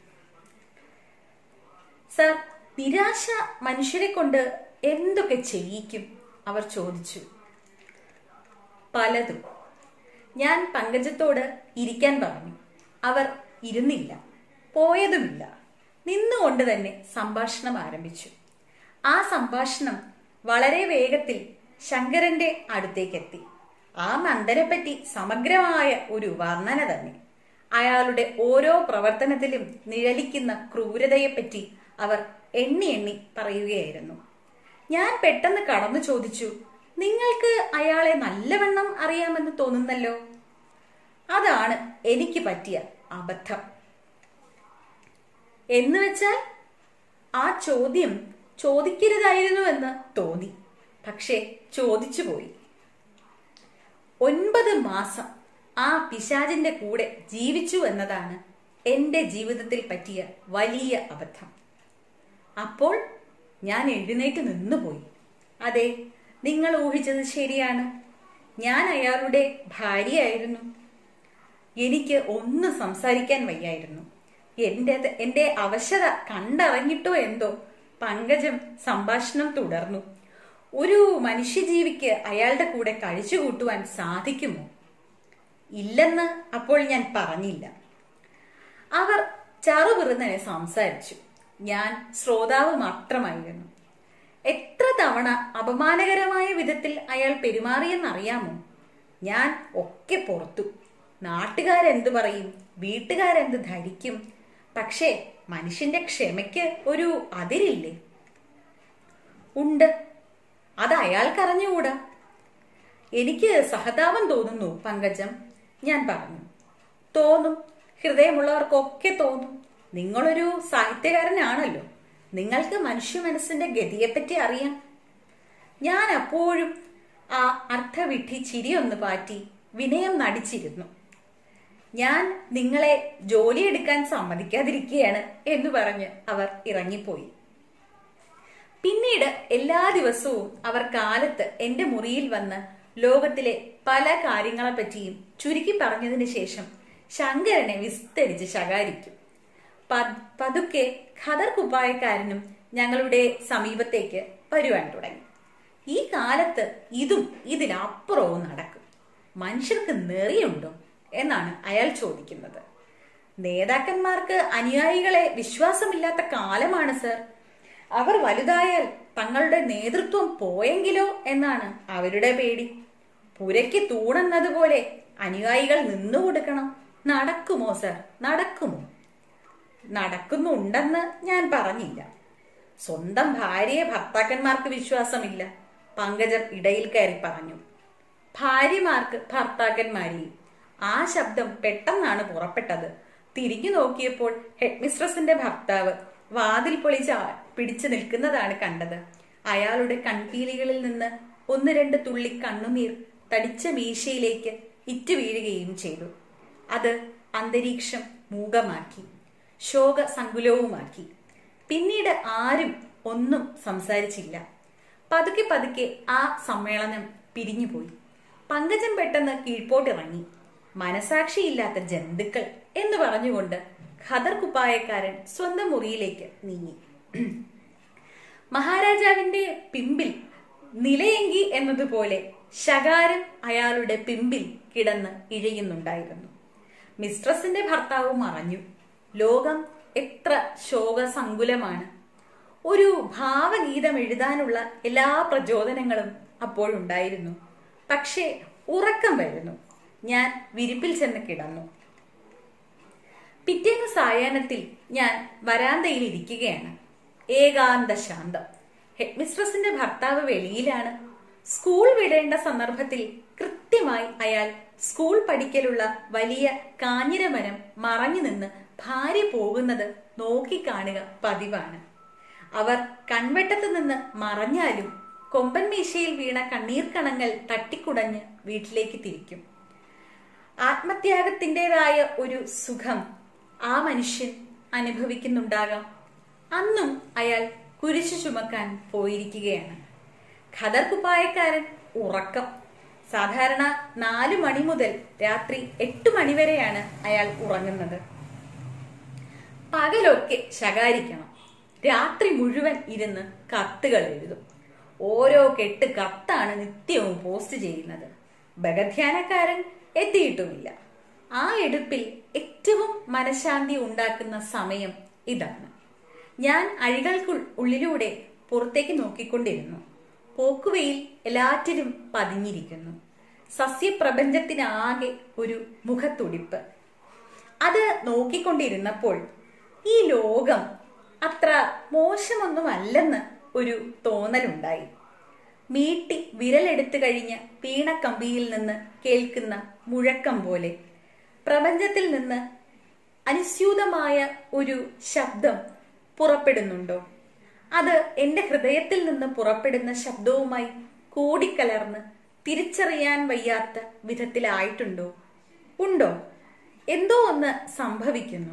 സർ, നിരാശ മനുഷ്യരെ കൊണ്ട് എന്തൊക്കെ ചെയ്യിക്കും? അവർ ചോദിച്ചു. പലതും. ഞാൻ പങ്കജത്തോട് ഇരിക്കാൻ പറഞ്ഞു. അവർ ഇരുന്നില്ല, പോയതുമില്ല. നിന്നുകൊണ്ട് തന്നെ സംഭാഷണം ആരംഭിച്ചു. ആ സംഭാഷണം വളരെ വേഗത്തിൽ ശങ്കരന്റെ അടുത്തേക്കെത്തി. ആ മന്ദനെപ്പറ്റി സമഗ്രമായ ഒരു വർണ്ണന തന്നെ. അയാളുടെ ഓരോ പ്രവർത്തനത്തിലും നിഴലിക്കുന്ന ക്രൂരതയെപ്പറ്റി അവർ എണ്ണി എണ്ണി പറയുകയായിരുന്നു. ഞാൻ പെട്ടെന്ന് കടന്നു ചോദിച്ചു, നിങ്ങൾക്ക് അയാളെ നല്ലവണ്ണം അറിയാമെന്ന് തോന്നുന്നല്ലോ. അതാണ് എനിക്ക് പറ്റിയ അബദ്ധം. എന്ന് വെച്ചാൽ ആ ചോദ്യം ചോദിക്കരുതായിരുന്നുവെന്ന് തോന്നി. പക്ഷേ ചോദിച്ചു പോയി. ഒൻപത് മാസം ആ പിശാചിന്റെ കൂടെ ജീവിച്ചു എന്നതാണ് എന്റെ ജീവിതത്തിൽ പറ്റിയ വലിയ അബദ്ധം. അപ്പോൾ ഞാൻ എഴുന്നേറ്റ് നിന്നുപോയി. അതെ, നിങ്ങൾ ഊഹിച്ചത് ശരിയാണ്. ഞാൻ അയാളുടെ ഭാര്യയായിരുന്നു. എനിക്ക് ഒന്നും സംസാരിക്കാൻ വയ്യായിരുന്നു. എന്റെ എന്റെ അവശത കണ്ടറിഞ്ഞിട്ടോ എന്തോ പങ്കജം സംഭാഷണം തുടർന്നു. ഒരു മനുഷ്യജീവിക്ക് അയാളുടെ കൂടെ കഴിച്ചുകൂട്ടുവാൻ സാധിക്കുമോ? ഇല്ലെന്ന് അപ്പോൾ ഞാൻ പറഞ്ഞില്ല. അവർ ചറുപിറുന്നനെ സംസാരിച്ചു. ഞാൻ ശ്രോതാവ് മാത്രമായിരുന്നു. എത്ര തവണ അപമാനകരമായ വിധത്തിൽ അയാൾ പെരുമാറിയെന്നറിയാമോ? ഞാൻ ഒക്കെ പുറത്തു. നാട്ടുകാരെന്തു പറയും, വീട്ടുകാരെന്ത് ധരിക്കും? പക്ഷേ മനുഷ്യന്റെ ക്ഷമയ്ക്ക് ഒരു അതിരില്ലേ? ഉണ്ട്. അത് അയാൾക്കറിഞ്ഞുകൂടാ. എനിക്ക് സഹതാപം തോന്നുന്നു പങ്കജം, ഞാൻ പറഞ്ഞു. തോന്നും, ഹൃദയമുള്ളവർക്കൊക്കെ തോന്നും. നിങ്ങളൊരു സാഹിത്യകാരനാണല്ലോ, നിങ്ങൾക്ക് മനുഷ്യ മനസ്സിന്റെ ഗതിയെപ്പറ്റി അറിയാം. ഞാൻ അപ്പോഴും ആ അർത്ഥവിഡ്ഢി ചിരിയൊന്ന് പാറ്റി വിനയം നടിച്ചിരുന്നു. ഞാൻ നിങ്ങളെ ജോലിയെടുക്കാൻ സമ്മതിക്കാതിരിക്കുകയാണ് എന്ന് പറഞ്ഞ് അവർ ഇറങ്ങിപ്പോയി. പിന്നീട് എല്ലാ ദിവസവും അവർ കാലത്ത് എന്റെ മുറിയിൽ വന്ന് ലോകത്തിലെ പല കാര്യങ്ങളെ പറ്റിയും ചുരുക്കി പറഞ്ഞതിന് ശേഷം ശങ്കരനെ വിസ്തരിച്ച് ശകാരിക്കും. പതുക്കെ ഖദർ കുപ്പായക്കാരനും ഞങ്ങളുടെ സമീപത്തേക്ക് വരുവാൻ തുടങ്ങി. ഈ കാലത്ത് ഇതും ഇതിനപ്പുറവും നടക്കും. മനുഷ്യർക്ക് നെറിയുണ്ടോ എന്നാണ് അയാൾ ചോദിക്കുന്നത്. നേതാക്കന്മാർക്ക് അനുയായികളെ വിശ്വാസമില്ലാത്ത കാലമാണ് സർ. അവർ വലുതായാൽ തങ്ങളുടെ നേതൃത്വം പോയെങ്കിലോ എന്നാണ് അവരുടെ പേടി. പുരയ്ക്ക് തൂണെന്നതുപോലെ അനുയായികൾ നിന്നുകൊടുക്കണം. നടക്കുമോ സർ, നടക്കുമോ? നടക്കുന്നുണ്ടെന്ന് ഞാൻ പറഞ്ഞില്ല. സ്വന്തം ഭാര്യയെ ഭർത്താക്കന്മാർക്ക് വിശ്വാസമില്ല, പങ്കജം ഇടയിൽ കയറി പറഞ്ഞു. ഭാര്യമാർക്ക് ഭർത്താക്കന്മാരെയും. ആ ശബ്ദം പെട്ടെന്നാണ് പുറപ്പെട്ടത്. തിരിഞ്ഞു നോക്കിയപ്പോൾ ഹെഡ് മിസ്ട്രസിന്റെ ഭർത്താവ് വാതിൽ പൊളിച്ച് പിടിച്ചു നിൽക്കുന്നതാണ് കണ്ടത്. അയാളുടെ കൺപീലികളിൽ നിന്ന് ഒന്ന് രണ്ട് തുള്ളി കണ്ണുനീർ തടിച്ച മീശയിലേക്ക് ഇറ്റു വീഴുകയും ചെയ്തു. അത് അന്തരീക്ഷം മൂകമാക്കി, ശോകസങ്കുലവുമാക്കി. പിന്നീട് ആരും ഒന്നും സംസാരിച്ചില്ല. പതുക്കെ പതുക്കെ ആ സമ്മേളനം പിരിഞ്ഞുപോയി. പങ്കജം പെട്ടെന്ന് കീഴ്പോട്ടിറങ്ങി. മനസാക്ഷിയില്ലാത്ത ജന്തുക്കൾ എന്ന് പറഞ്ഞുകൊണ്ട് ഖദർ കുപ്പായക്കാരൻ സ്വന്തം മുറിയിലേക്ക് നീങ്ങി. മഹാരാജാവിന്റെ പിമ്പിൽ നിലയെങ്കി എന്നതുപോലെ ശകാരം അയാളുടെ പിമ്പിൽ കിടന്ന് ഇഴയുന്നുണ്ടായിരുന്നു. മിസ്ട്രസിന്റെ ഭർത്താവ് മറഞ്ഞു. ലോകം എത്ര ശോകസങ്കുലമാണ്. ഒരു ഭാവഗീതം എഴുതാനുള്ള എല്ലാ പ്രചോദനങ്ങളും അപ്പോഴുണ്ടായിരുന്നു. പക്ഷേ ഉറക്കം വരുന്നു. ഞാൻ വിരിപ്പിൽ ചെന്ന് കിടന്നു. പിറ്റേന്ന് സായാഹ്നത്തിൽ ഞാൻ വരാന്തയിൽ ഇരിക്കുകയാണ്. ഏകാന്ത ശാന്തം. ഹെഡ് മിസ്ട്രസിന്റെ ഭർത്താവ് വെളിയിലാണ്. സ്കൂൾ വിടേണ്ട സന്ദർഭത്തിൽ കൃത്യമായി അയാൾ സ്കൂൾ പഠിക്കലുള്ള വലിയ കാഞ്ഞിരമരം മറഞ്ഞു നിന്ന് ഭാര്യ പോകുന്നത് നോക്കിക്കാണുക പതിവാണ്. അവർ കൺവെട്ടത്ത് നിന്ന് മറഞ്ഞാലും കൊമ്പൻ മീശയിൽ വീണ കണ്ണീർ കണങ്ങൾ തട്ടിക്കുടഞ്ഞ് വീട്ടിലേക്ക് തിരിക്കും. ആത്മത്യാഗത്തിൻ്റെതായ ഒരു സുഖം ആ മനുഷ്യൻ അനുഭവിക്കുന്നുണ്ടാകാം. അന്നും അയാൾ കുരിശു ചുമക്കാൻ പോയിരിക്കുകയാണ്. ഖദർ കുപ്പായക്കാരൻ ഉറക്കം. സാധാരണ നാലു മണി മുതൽ രാത്രി എട്ട് മണി വരെയാണ് അയാൾ ഉറങ്ങുന്നത്. പകലൊക്കെ ശകാരിക്കണം. രാത്രി മുഴുവൻ ഇരുന്ന് കത്തുകൾ എഴുതും. ഓരോ കെട്ട് കത്താണ് നിത്യവും പോസ്റ്റ് ചെയ്യുന്നത്. ഭഗധ്യാനക്കാരൻ എത്തിയിട്ടുമില്ല. ആ എടുപ്പിൽ ഏറ്റവും മനഃശാന്തി ഉണ്ടാക്കുന്ന സമയം ഇതാണ്. ഞാൻ അഴികൾക്ക് ഉള്ളിലൂടെ പുറത്തേക്ക് നോക്കിക്കൊണ്ടിരുന്നു. പോക്കുവയിൽ എല്ലാറ്റിലും പതിഞ്ഞിരിക്കുന്നു. സസ്യപ്രപഞ്ചത്തിനാകെ ഒരു മുഖത്തുടിപ്പ്. അത് നോക്കിക്കൊണ്ടിരുന്നപ്പോൾ ഈ ലോകം അത്ര മോശമൊന്നുമല്ലെന്ന് ഒരു തോന്നലുണ്ടായി. മീട്ടി വിരലെടുത്തു കഴിഞ്ഞ് വീണക്കമ്പിയിൽ നിന്ന് കേൾക്കുന്ന മുഴക്കം പോലെ പ്രപഞ്ചത്തിൽ നിന്ന് അനുസ്യൂതമായ ഒരു ശബ്ദം പുറപ്പെടുന്നുണ്ടോ? അത് എൻ്റെ ഹൃദയത്തിൽ നിന്ന് പുറപ്പെടുന്ന ശബ്ദവുമായി കൂടിക്കലർന്ന് തിരിച്ചറിയാൻ വയ്യാത്ത വിധത്തിലായിട്ടുണ്ടോ? ഉണ്ടോ? എന്തോ ഒന്ന് സംഭവിക്കുന്നു.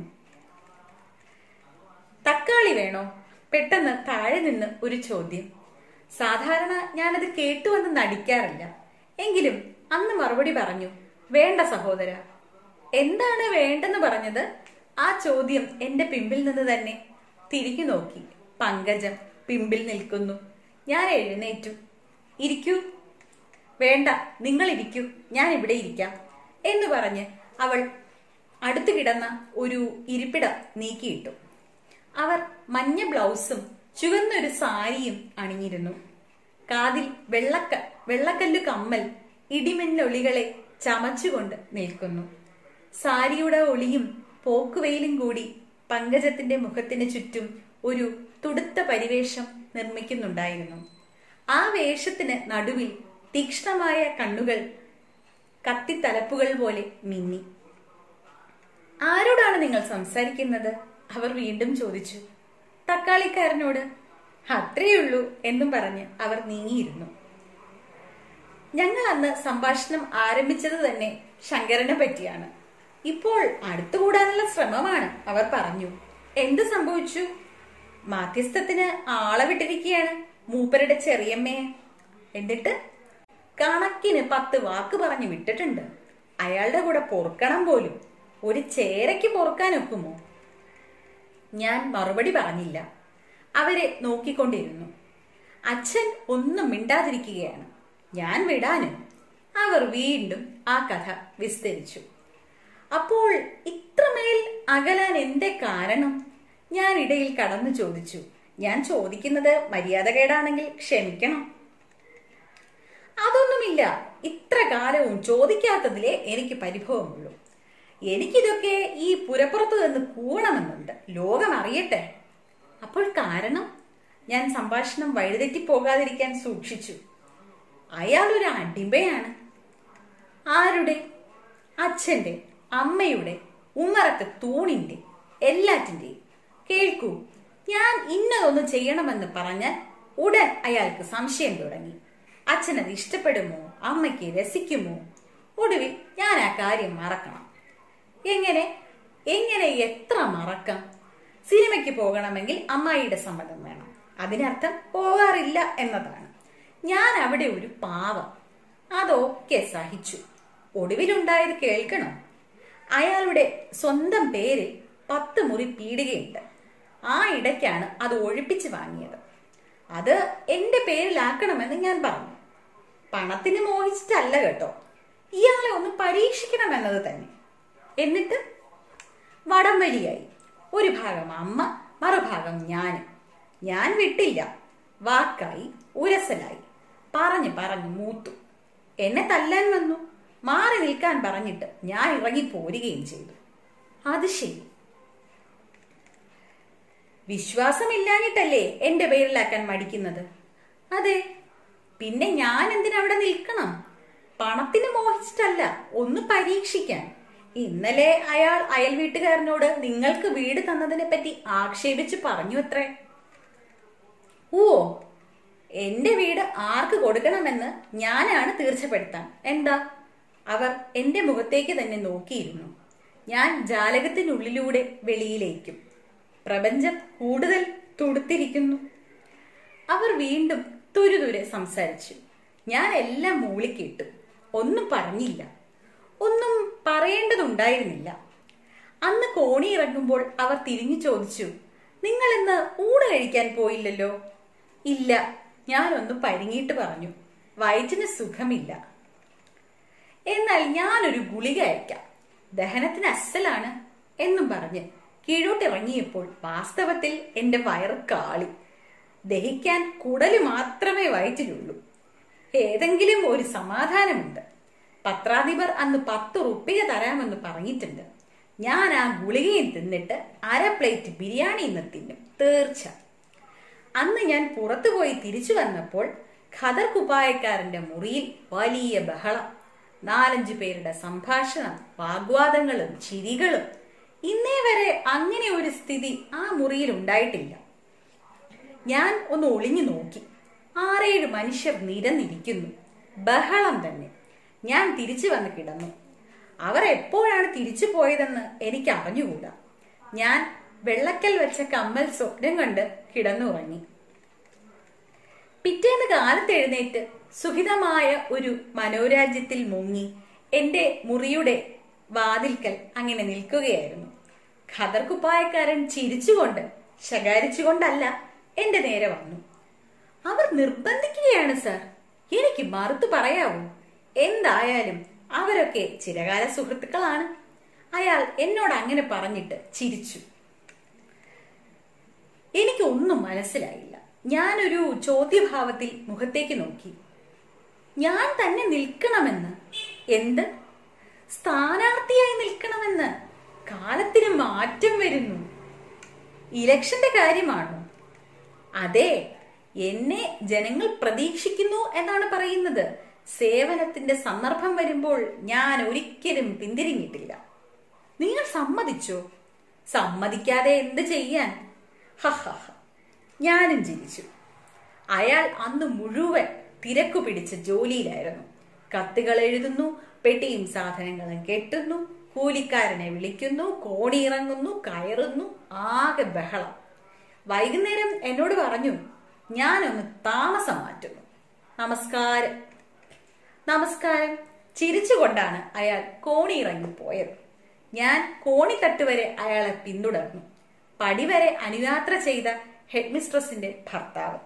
തക്കാളി വേണോ? പെട്ടെന്ന് താഴെ നിന്ന് ഒരു ചോദ്യം. സാധാരണ ഞാനത് കേട്ടുവെന്ന് നടിക്കാറില്ല. എങ്കിലും അന്ന് മറുപടി പറഞ്ഞു, വേണ്ട സഹോദര. എന്താണ് വേണ്ടെന്ന് പറഞ്ഞത്? ആ ചോദ്യം എന്റെ പിമ്പിൽ നിന്ന് തന്നെ. തിരിഞ്ഞു നോക്കി. പങ്കജം പിമ്പിൽ നിൽക്കുന്നു. ഞാൻ എഴുന്നേറ്റു. ഇരിക്കൂ. വേണ്ട, നിങ്ങൾ ഇരിക്കൂ, ഞാൻ ഇവിടെ ഇരിക്കാം എന്ന് പറഞ്ഞ് അവൾ അടുത്തു കിടന്ന ഒരു ഇരിപ്പിടം നീക്കിയിട്ടു. അവർ മഞ്ഞ ബ്ലൗസും ചുവന്നൊരു സാരിയും അണിഞ്ഞിരുന്നു. കാതിൽ വെള്ളക്ക വെള്ളക്കല്ലു കമ്മൽ ഇടിമിന്നൊളികളെ ചമച്ചുകൊണ്ട് നിൽക്കുന്നു. സാരിയുടെ ഒളിയും പോക്കുവെയിലും കൂടി പങ്കജത്തിന്റെ മുഖത്തിന് ചുറ്റും ഒരു തുടുത്ത പരിവേഷം നിർമ്മിക്കുന്നുണ്ടായിരുന്നു. ആ വേഷത്തിന് നടുവിൽ തീക്ഷ്ണമായ കണ്ണുകൾ കത്തിത്തലപ്പുകൾ പോലെ മിന്നി. ആരോടാണ് നിങ്ങൾ സംസാരിക്കുന്നത്? അവർ വീണ്ടും ചോദിച്ചു. തക്കാളിക്കാരനോട്. അത്രയുള്ളൂ എന്നും പറഞ്ഞ് അവർ നീങ്ങിയിരുന്നു. ഞങ്ങൾ അന്ന് സംഭാഷണം ആരംഭിച്ചത് തന്നെ ശങ്കരനെ പറ്റിയാണ്. ഇപ്പോൾ അടുത്തുകൂടാനുള്ള ശ്രമമാണ്, അവർ പറഞ്ഞു. എന്ത് സംഭവിച്ചു? മാധ്യസ്ഥത്തിന് ആളെ വിട്ടിരിക്കുകയാണ്, മൂപ്പരുടെ ചെറിയമ്മയെ. എന്നിട്ട് കണക്കിന് പത്ത് വാക്ക് പറഞ്ഞു വിട്ടിട്ടുണ്ട്. അയാളുടെ കൂടെ പൊറുക്കണം പോലും. ഒരു ചേരയ്ക്ക് പൊറുക്കാൻ ഒക്കുമോ? ഞാൻ മറുപടി പറഞ്ഞില്ല. അവരെ നോക്കിക്കൊണ്ടിരുന്നു. അച്ഛൻ ഒന്നും മിണ്ടാതിരിക്കുകയാണ്. ഞാൻ വിടാനും. അവർ വീണ്ടും ആ കഥ വിസ്തരിച്ചു. അപ്പോൾ ഇത്രമേൽ അകലാൻ എന്തേ കാരണം? ഞാൻ ഇടയിൽ കടന്നു ചോദിച്ചു. ഞാൻ ചോദിക്കുന്നത് മര്യാദകേടാണെങ്കിൽ ക്ഷമിക്കണം. അതൊന്നുമില്ല, ഇത്ര കാലവും ചോദിക്കാത്തതിലേ എനിക്ക് പരിഭവമുള്ളൂ. എനിക്കിതൊക്കെ ഈ പുരപ്പുറത്ത് നിന്ന് കൂവണമെന്നുണ്ട്, ലോകം അറിയട്ടെ. അപ്പോൾ കാരണം? ഞാൻ സംഭാഷണം വഴിതെറ്റി പോകാതിരിക്കാൻ സൂക്ഷിച്ചു. അയാൾ ഒരു അടിമയാണ്. ആരുടെ? അച്ഛന്റെ, അമ്മയുടെ, ഉമ്മറത്തെ തൂണിന്റെ, എല്ലാറ്റിന്റെയും. കേൾക്കൂ, ഞാൻ ഇന്നതൊന്ന് ചെയ്യണമെന്ന് പറഞ്ഞാൽ ഉടൻ അയാൾക്ക് സംശയം തുടങ്ങി. അച്ഛനത് ഇഷ്ടപ്പെടുമോ, അമ്മയ്ക്ക് രസിക്കുമോ? ഒടുവിൽ ഞാൻ ആ കാര്യം മറക്കണം. എങ്ങനെ എങ്ങനെ എത്ര മറക്കാം? സിനിമയ്ക്ക് പോകണമെങ്കിൽ അമ്മായിയുടെ സമ്മതം വേണം. അതിനർത്ഥം പോകാറില്ല എന്നതാണ്. ഞാൻ അവിടെ ഒരു പാവം. അതൊക്കെ സഹിച്ചു. ഒടുവിലുണ്ടായത് കേൾക്കണം. അയാളുടെ സ്വന്തം പേരിൽ പത്ത് മുറി പീടികയുണ്ട്. ആ ഇടയ്ക്കാണ് അത് ഒഴിപ്പിച്ച് വാങ്ങിയത്. അത് എന്റെ പേരിലാക്കണമെന്ന് ഞാൻ പറഞ്ഞു. പണത്തിന് മോഹിച്ചിട്ടല്ല കേട്ടോ, ഇയാളെ ഒന്ന് പരീക്ഷിക്കണമെന്നത് തന്നെ. എന്നിട്ട് വടംവലിയായി. ഒരു ഭാഗം അമ്മ, മറുഭാഗം ഞാനും. ഞാൻ വിട്ടില്ല. വാക്കായി, ഉരസലായി. പറഞ്ഞു പറഞ്ഞു മൂത്തു. എന്നെ തല്ലാൻ വന്നു. മാറി നിൽക്കാൻ പറഞ്ഞിട്ട് ഞാൻ ഇറങ്ങി പോരുകയും ചെയ്തു. അത് ശരി. വിശ്വാസമില്ലാഞ്ഞിട്ടല്ലേ എന്റെ പേരിലാക്കാൻ മടിക്കുന്നത്? അതെ. പിന്നെ ഞാൻ എന്തിനവിടെ നിൽക്കണം? പണത്തിന് മോഹിച്ചിട്ടല്ല, ഒന്ന് പരീക്ഷിക്കാൻ. ഇന്നലെ അയാൾ അയൽ വീട്ടുകാരനോട് നിങ്ങൾക്ക് വീട് തന്നതിനെ പറ്റി ആക്ഷേപിച്ച് പറഞ്ഞു അത്രേ. ഓ, എന്റെ വീട് ആർക്ക് കൊടുക്കണമെന്ന് ഞാനാണ് തീർച്ചപ്പെടുത്താൻ. എന്താ? അവർ എന്റെ മുഖത്തേക്ക് തന്നെ നോക്കിയിരുന്നു. ഞാൻ ജാലകത്തിനുള്ളിലൂടെ വെളിയിലേക്കും. പ്രപഞ്ചം കൂടുതൽ തുടുത്തിരിക്കുന്നു. അവർ വീണ്ടും തുരുതുരെ സംസാരിച്ചു. ഞാൻ എല്ലാം മൂളിക്കേട്ടു. ഒന്നും പറഞ്ഞില്ല. ഒന്നും പറയേണ്ടതുണ്ടായിരുന്നില്ല. അന്ന് കോണി ഇറങ്ങുമ്പോൾ അവർ തിരിഞ്ഞു ചോദിച്ചു, നിങ്ങൾ ഇന്ന് ഊണ് കഴിക്കാൻ പോയില്ലല്ലോ? ഇല്ല, ഞാനൊന്ന് പരിങ്ങിയിട്ട് പറഞ്ഞു. വയറ്റിന് സുഖമില്ല. എന്നാൽ ഞാനൊരു ഗുളിക അയക്കാം, ദഹനത്തിന് അസലാണ് എന്നും പറഞ്ഞ് കീഴോട്ടിറങ്ങിയപ്പോൾ വാസ്തവത്തിൽ എന്റെ വയറ് കാളി. ദഹിക്കാൻ കുടല് മാത്രമേ വയറ്റിലുള്ളൂ. ഏതെങ്കിലും ഒരു സമാധാനമുണ്ട്. പത്രാധിപർ അന്ന് പത്ത് റുപ്യ തരാമെന്ന് പറഞ്ഞിട്ടുണ്ട്. ഞാൻ ആ ഗുളികയും തിന്നിട്ട് അര പ്ലേറ്റ് ബിരിയാണി ഇന്ന് തിന്നും, തീർച്ച. അന്ന് ഞാൻ പുറത്തു പോയി തിരിച്ചു വന്നപ്പോൾ ഖദർ കുപ്പായക്കാരന്റെ മുറിയിൽ വലിയ ബഹളം. നാലഞ്ചു പേരുടെ സംഭാഷണം, വാഗ്വാദങ്ങളും ചിരികളും. ഇന്നേ വരെ അങ്ങനെ ഒരു സ്ഥിതി ആ മുറിയിൽ ഉണ്ടായിട്ടില്ല. ഞാൻ ഒന്ന് ഒളിഞ്ഞു നോക്കി. ആറേഴ് മനുഷ്യർ നിരന്നിരിക്കുന്നു. ബഹളം തന്നെ. ഞാൻ തിരിച്ചു വന്ന് കിടന്നു. അവർ എപ്പോഴാണ് തിരിച്ചു പോയതെന്ന് എനിക്ക് അറിഞ്ഞുകൂടാ. ഞാൻ വെള്ളക്കൽ വെച്ച കമ്മൽ സ്വപ്നം കണ്ട് കിടന്നുറങ്ങി. പിറ്റേന്ന് കാലത്ത് എഴുന്നേറ്റ് സുഖിതമായ ഒരു മനോരാജ്യത്തിൽ മുങ്ങി എന്റെ മുറിയുടെ വാതിൽക്കൽ അങ്ങനെ നിൽക്കുകയായിരുന്നു. ഖദർ കുപ്പായക്കാരൻ ചിരിച്ചുകൊണ്ട്, ശകാരിച്ചുകൊണ്ടല്ല, എന്റെ നേരെ വന്നു. അവർ നിർബന്ധിക്കുകയാണ് സാർ. എനിക്ക് മറുത്തു പറയാവൂ? എന്തായാലും അവരൊക്കെ ചിരകാല സുഹൃത്തുക്കളാണ്. അയാൾ എന്നോട് അങ്ങനെ പറഞ്ഞിട്ട് ചിരിച്ചു. എനിക്കൊന്നും മനസ്സിലായില്ല. ഞാനൊരു ചോദ്യഭാവത്തിൽ മുഖത്തേക്ക് നോക്കി. ഞാൻ തന്നെ നിൽക്കണമെന്ന്? എന്ത്? സ്ഥാനാർത്ഥിയായി നിൽക്കണമെന്ന്? കാലത്തിന് മാറ്റം വരുന്നു. ഇലക്ഷന്റെ കാര്യമാണോ? അതെ, എന്നെ ജനങ്ങൾ പ്രതീക്ഷിക്കുന്നു എന്നാണ് പറയുന്നത്. സേവനത്തിന്റെ സന്ദർഭം വരുമ്പോൾ ഞാൻ ഒരിക്കലും പിന്തിരിഞ്ഞിട്ടില്ല. നിങ്ങൾ സമ്മതിച്ചോ? സമ്മതിക്കാതെ എന്ത് ചെയ്യാൻ? ഹഹ. ഞാനും ചിരിച്ചു. അയാൾ അന്ന് മുഴുവൻ തിരക്കു പിടിച്ച ജോലിയിലായിരുന്നു. കത്തുകൾ എഴുതുന്നു, പെട്ടിയും സാധനങ്ങളും കെട്ടുന്നു, കൂലിക്കാരനെ വിളിക്കുന്നു, കോണി ഇറങ്ങുന്നു, കയറുന്നു, ആകെ ബഹളം. വൈകുന്നേരം എന്നോട് പറഞ്ഞു, ഞാനൊന്ന് താമസം മാറ്റുന്നു. നമസ്കാരം. നമസ്കാരം. ചിരിച്ചുകൊണ്ടാണ് അയാൾ കോണി ഇറങ്ങി പോയത്. ഞാൻ കോണിത്തട്ട് വരെ അയാളെ പിന്തുടർന്നു. പടിവരെ അനുയാത്ര ചെയ്ത ഹെഡ് മിസ്ട്രസിന്റെ ഭർത്താവ്.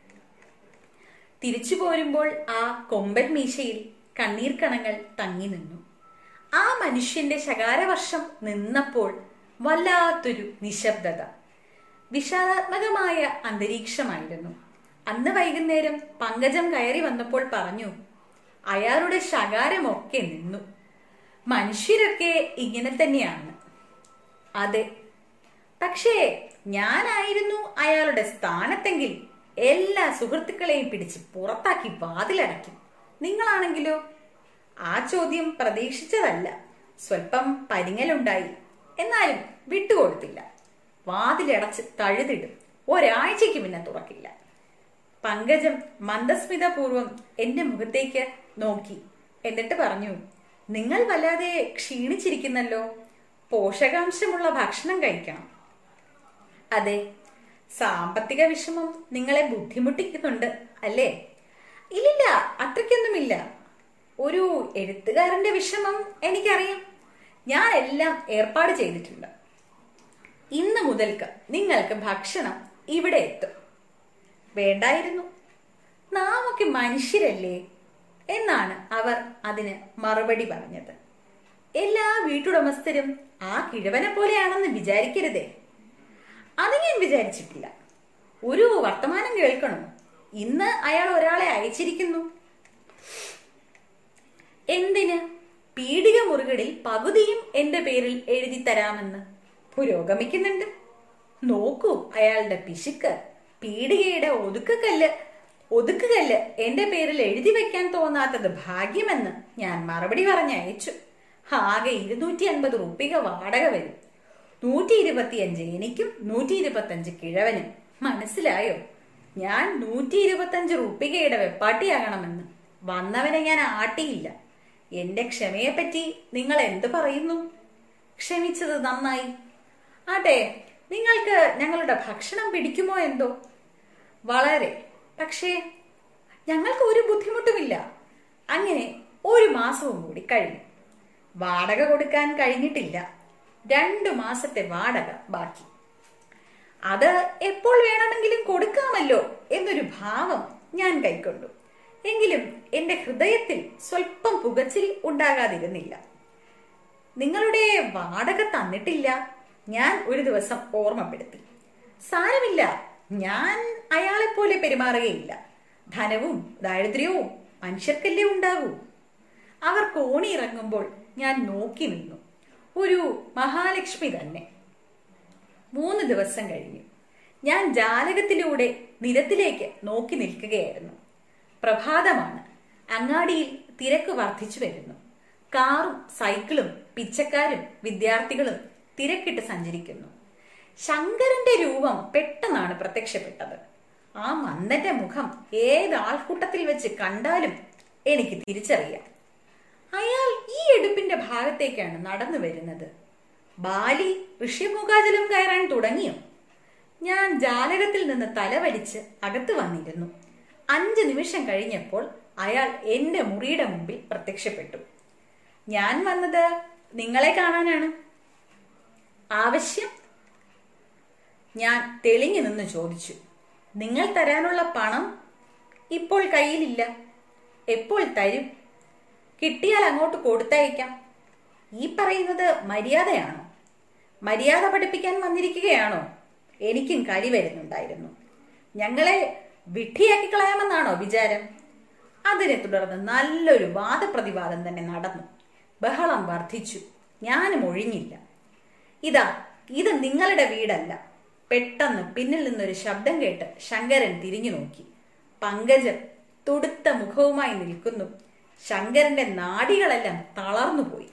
തിരിച്ചു പോരുമ്പോൾ ആ കൊമ്പൻ മീശയിൽ കണ്ണീർ കണങ്ങൾ തങ്ങി നിന്നു. ആ മനുഷ്യന്റെ ശകാരവർഷം നിന്നപ്പോൾ വല്ലാത്തൊരു നിശബ്ദത, വിഷാദാത്മകമായ അന്തരീക്ഷമായിരുന്നു. അന്ന് വൈകുന്നേരം പങ്കജം കയറി വന്നപ്പോൾ പറഞ്ഞു, അയാളുടെ ശകാരമൊക്കെ നിന്നു. മനുഷ്യരൊക്കെ ഇങ്ങനെ തന്നെയാണ്. അതെ, പക്ഷേ ഞാനായിരുന്നു അയാളുടെ സ്ഥാനത്തെങ്കിൽ എല്ലാ സുഹൃത്തുക്കളെയും പിടിച്ച് പുറത്താക്കി വാതിലടയ്ക്കും. നിങ്ങളാണെങ്കിലോ? ആ ചോദ്യം പ്രതീക്ഷിച്ചതല്ല. സ്വല്പം പരിങ്ങലുണ്ടായി, എന്നാലും വിട്ടുകൊടുത്തില്ല. വാതിലടച്ച് തഴുതിടും. ഒരാഴ്ചയ്ക്ക് പിന്നെ തുറക്കില്ല. പങ്കജം മന്ദസ്മിതപൂർവം എന്റെ മുഖത്തേക്ക് നോക്കി. എന്നിട്ട് പറഞ്ഞു, നിങ്ങൾ വല്ലാതെ ക്ഷീണിച്ചിരിക്കുന്നല്ലോ. പോഷകാംശമുള്ള ഭക്ഷണം കഴിക്കണം. അതെ, സാമ്പത്തിക വിഷമം നിങ്ങളെ ബുദ്ധിമുട്ടിക്കുന്നുണ്ട് അല്ലേ? ഇല്ലില്ല, അത്രയ്ക്കൊന്നുമില്ല. ഒരു എഴുത്തുകാരന്റെ വിഷമം എനിക്കറിയാം. ഞാൻ എല്ലാം ഏർപ്പാട് ചെയ്തിട്ടുണ്ട്. ഇന്ന് മുതൽക്ക് നിങ്ങൾക്ക് ഭക്ഷണം ഇവിടെ എത്തും. വേണ്ടായിരുന്നു, നാമൊക്കെ മനുഷ്യരല്ലേ എന്നാണ് അവർ അതിന് മറുപടി പറഞ്ഞത്. എല്ലാ വീട്ടുടമസ്ഥരും ആ കിഴവനെ പോലെയാണെന്ന് വിചാരിക്കരുതേ. അത് ഞാൻ വിചാരിച്ചിട്ടില്ല. ഒരു വർത്തമാനം കേൾക്കണോ? ഇന്ന് അയാൾ ഒരാളെ അയച്ചിരിക്കുന്നു. എന്തിന്? പീഡിക മുറികളിൽ പകുതിയും എന്റെ പേരിൽ എഴുതി തരാമെന്ന്. പുരോഗമിക്കുന്നുണ്ട്. നോക്കൂ അയാളുടെ പിശുക്ക്. പീഡികയുടെ ഒതുക്കുകല്ല് ഒതുക്കുകല്ല് എന്റെ പേരിൽ എഴുതി വെക്കാൻ തോന്നാത്തത് ഭാഗ്യമെന്ന് ഞാൻ മറുപടി പറഞ്ഞയച്ചു. ആകെ ഇരുന്നൂറ്റി അൻപത് റുപ്പിക വാടക വരും. നൂറ്റി ഇരുപത്തിയഞ്ച് എനിക്കും നൂറ്റി ഇരുപത്തഞ്ച് കിഴവനും. മനസ്സിലായോ? ഞാൻ നൂറ്റി ഇരുപത്തഞ്ച് റുപ്പികയുടെ വെപ്പാട്ടിയാകണമെന്ന്. വന്നവനെ ഞാൻ ആട്ടിയില്ല. എന്റെ ക്ഷമയെപ്പറ്റി നിങ്ങൾ എന്ത് പറയുന്നു? ക്ഷമിച്ചത് നന്നായി. ആട്ടെ, നിങ്ങൾക്ക് ഞങ്ങളുടെ ഭക്ഷണം പിടിക്കുമോ എന്തോ? വളരെ. പക്ഷേ ഞങ്ങൾക്ക് ഒരു ബുദ്ധിമുട്ടുമില്ല. അങ്ങനെ ഒരു മാസവും കൂടി കഴിഞ്ഞു. വാടക കൊടുക്കാൻ കഴിഞ്ഞിട്ടില്ല. രണ്ടു മാസത്തെ വാടക ബാക്കി. അത് എപ്പോൾ വേണമെങ്കിലും കൊടുക്കാമല്ലോ എന്നൊരു ഭാവം ഞാൻ കൈക്കൊണ്ടു. എങ്കിലും എന്റെ ഹൃദയത്തിൽ സ്വല്പം പുകച്ചിൽ ഉണ്ടാകാതിരുന്നില്ല. നിങ്ങളുടെ വാടക തന്നിട്ടില്ല, ഞാൻ ഒരു ദിവസം ഓർമ്മപ്പെടുത്തി. സാരമില്ല, ഞാൻ അയാളെപ്പോലെ പെരുമാറുകയില്ല. ധനവും ദാരിദ്ര്യവും മനുഷ്യർക്കല്ലേ ഉണ്ടാകൂ. അവർ കോണി ഇറങ്ങുമ്പോൾ ഞാൻ നോക്കി നിന്നു. ഒരു മഹാലക്ഷ്മി തന്നെ. മൂന്ന് ദിവസം കഴിഞ്ഞു. ഞാൻ ജാലകത്തിലൂടെ നിരത്തിലേക്ക് നോക്കി നിൽക്കുകയായിരുന്നു. പ്രഭാതമാണ്. അങ്ങാടിയിൽ തിരക്ക് വർദ്ധിച്ചു വരുന്നു. കാറും സൈക്കിളും പിച്ചക്കാരും വിദ്യാർത്ഥികളും തിരക്കിട്ട് സഞ്ചരിക്കുന്നു. ശങ്കരന്റെ രൂപം പെട്ടെന്നാണ് പ്രത്യക്ഷപ്പെട്ടത്. ആ മന്ദന്റെ മുഖം ഏത് ആൾക്കൂട്ടത്തിൽ വെച്ച് കണ്ടാലും എനിക്ക് തിരിച്ചറിയാം. അയാൾ ഈ എടുപ്പിന്റെ ഭാഗത്തേക്കാണ് നടന്നു വരുന്നത്. ബാലി ഋഷിമുഖാചലം കയറാൻ തുടങ്ങിയോ? ഞാൻ ജാലകത്തിൽ നിന്ന് തലവലിച്ച് അകത്ത് വന്നിരുന്നു. അഞ്ച് നിമിഷം കഴിഞ്ഞപ്പോൾ അയാൾ എന്റെ മുറിയുടെ മുമ്പിൽ പ്രത്യക്ഷപ്പെട്ടു. ഞാൻ വന്നത് നിങ്ങളെ കാണാനാണ്. ആവശ്യം? ഞാൻ തെളിഞ്ഞു നിന്ന് ചോദിച്ചു. നിങ്ങൾ തരാനുള്ള പണം ഇപ്പോൾ കയ്യിലില്ല. എപ്പോൾ തരും? കിട്ടിയാൽ അങ്ങോട്ട് കൊടുത്തയക്കാം. ഈ പറയുന്നത് മര്യാദയാണോ? മര്യാദ പഠിപ്പിക്കാൻ വന്നിരിക്കുകയാണോ? എനിക്കും കലി വരുന്നുണ്ടായിരുന്നു. ഞങ്ങളെ വിഡ്ഢിയാക്കി കളയാമെന്നാണോ വിചാരം? അതിനെ തുടർന്ന് നല്ലൊരു വാദപ്രതിവാദം തന്നെ നടന്നു. ബഹളം വർദ്ധിച്ചു. ഞാനും ഒഴിഞ്ഞില്ല. ഇതാ, ഇത് നിങ്ങളുടെ വീടല്ല. പെട്ടെന്ന് പിന്നിൽ നിന്നൊരു ശബ്ദം കേട്ട് ശങ്കരൻ തിരിഞ്ഞു നോക്കി. പങ്കജം തുടുത്ത മുഖവുമായി നിൽക്കുന്നു. ശങ്കരന്റെ നാഡികളെല്ലാം തളർന്നുപോയി.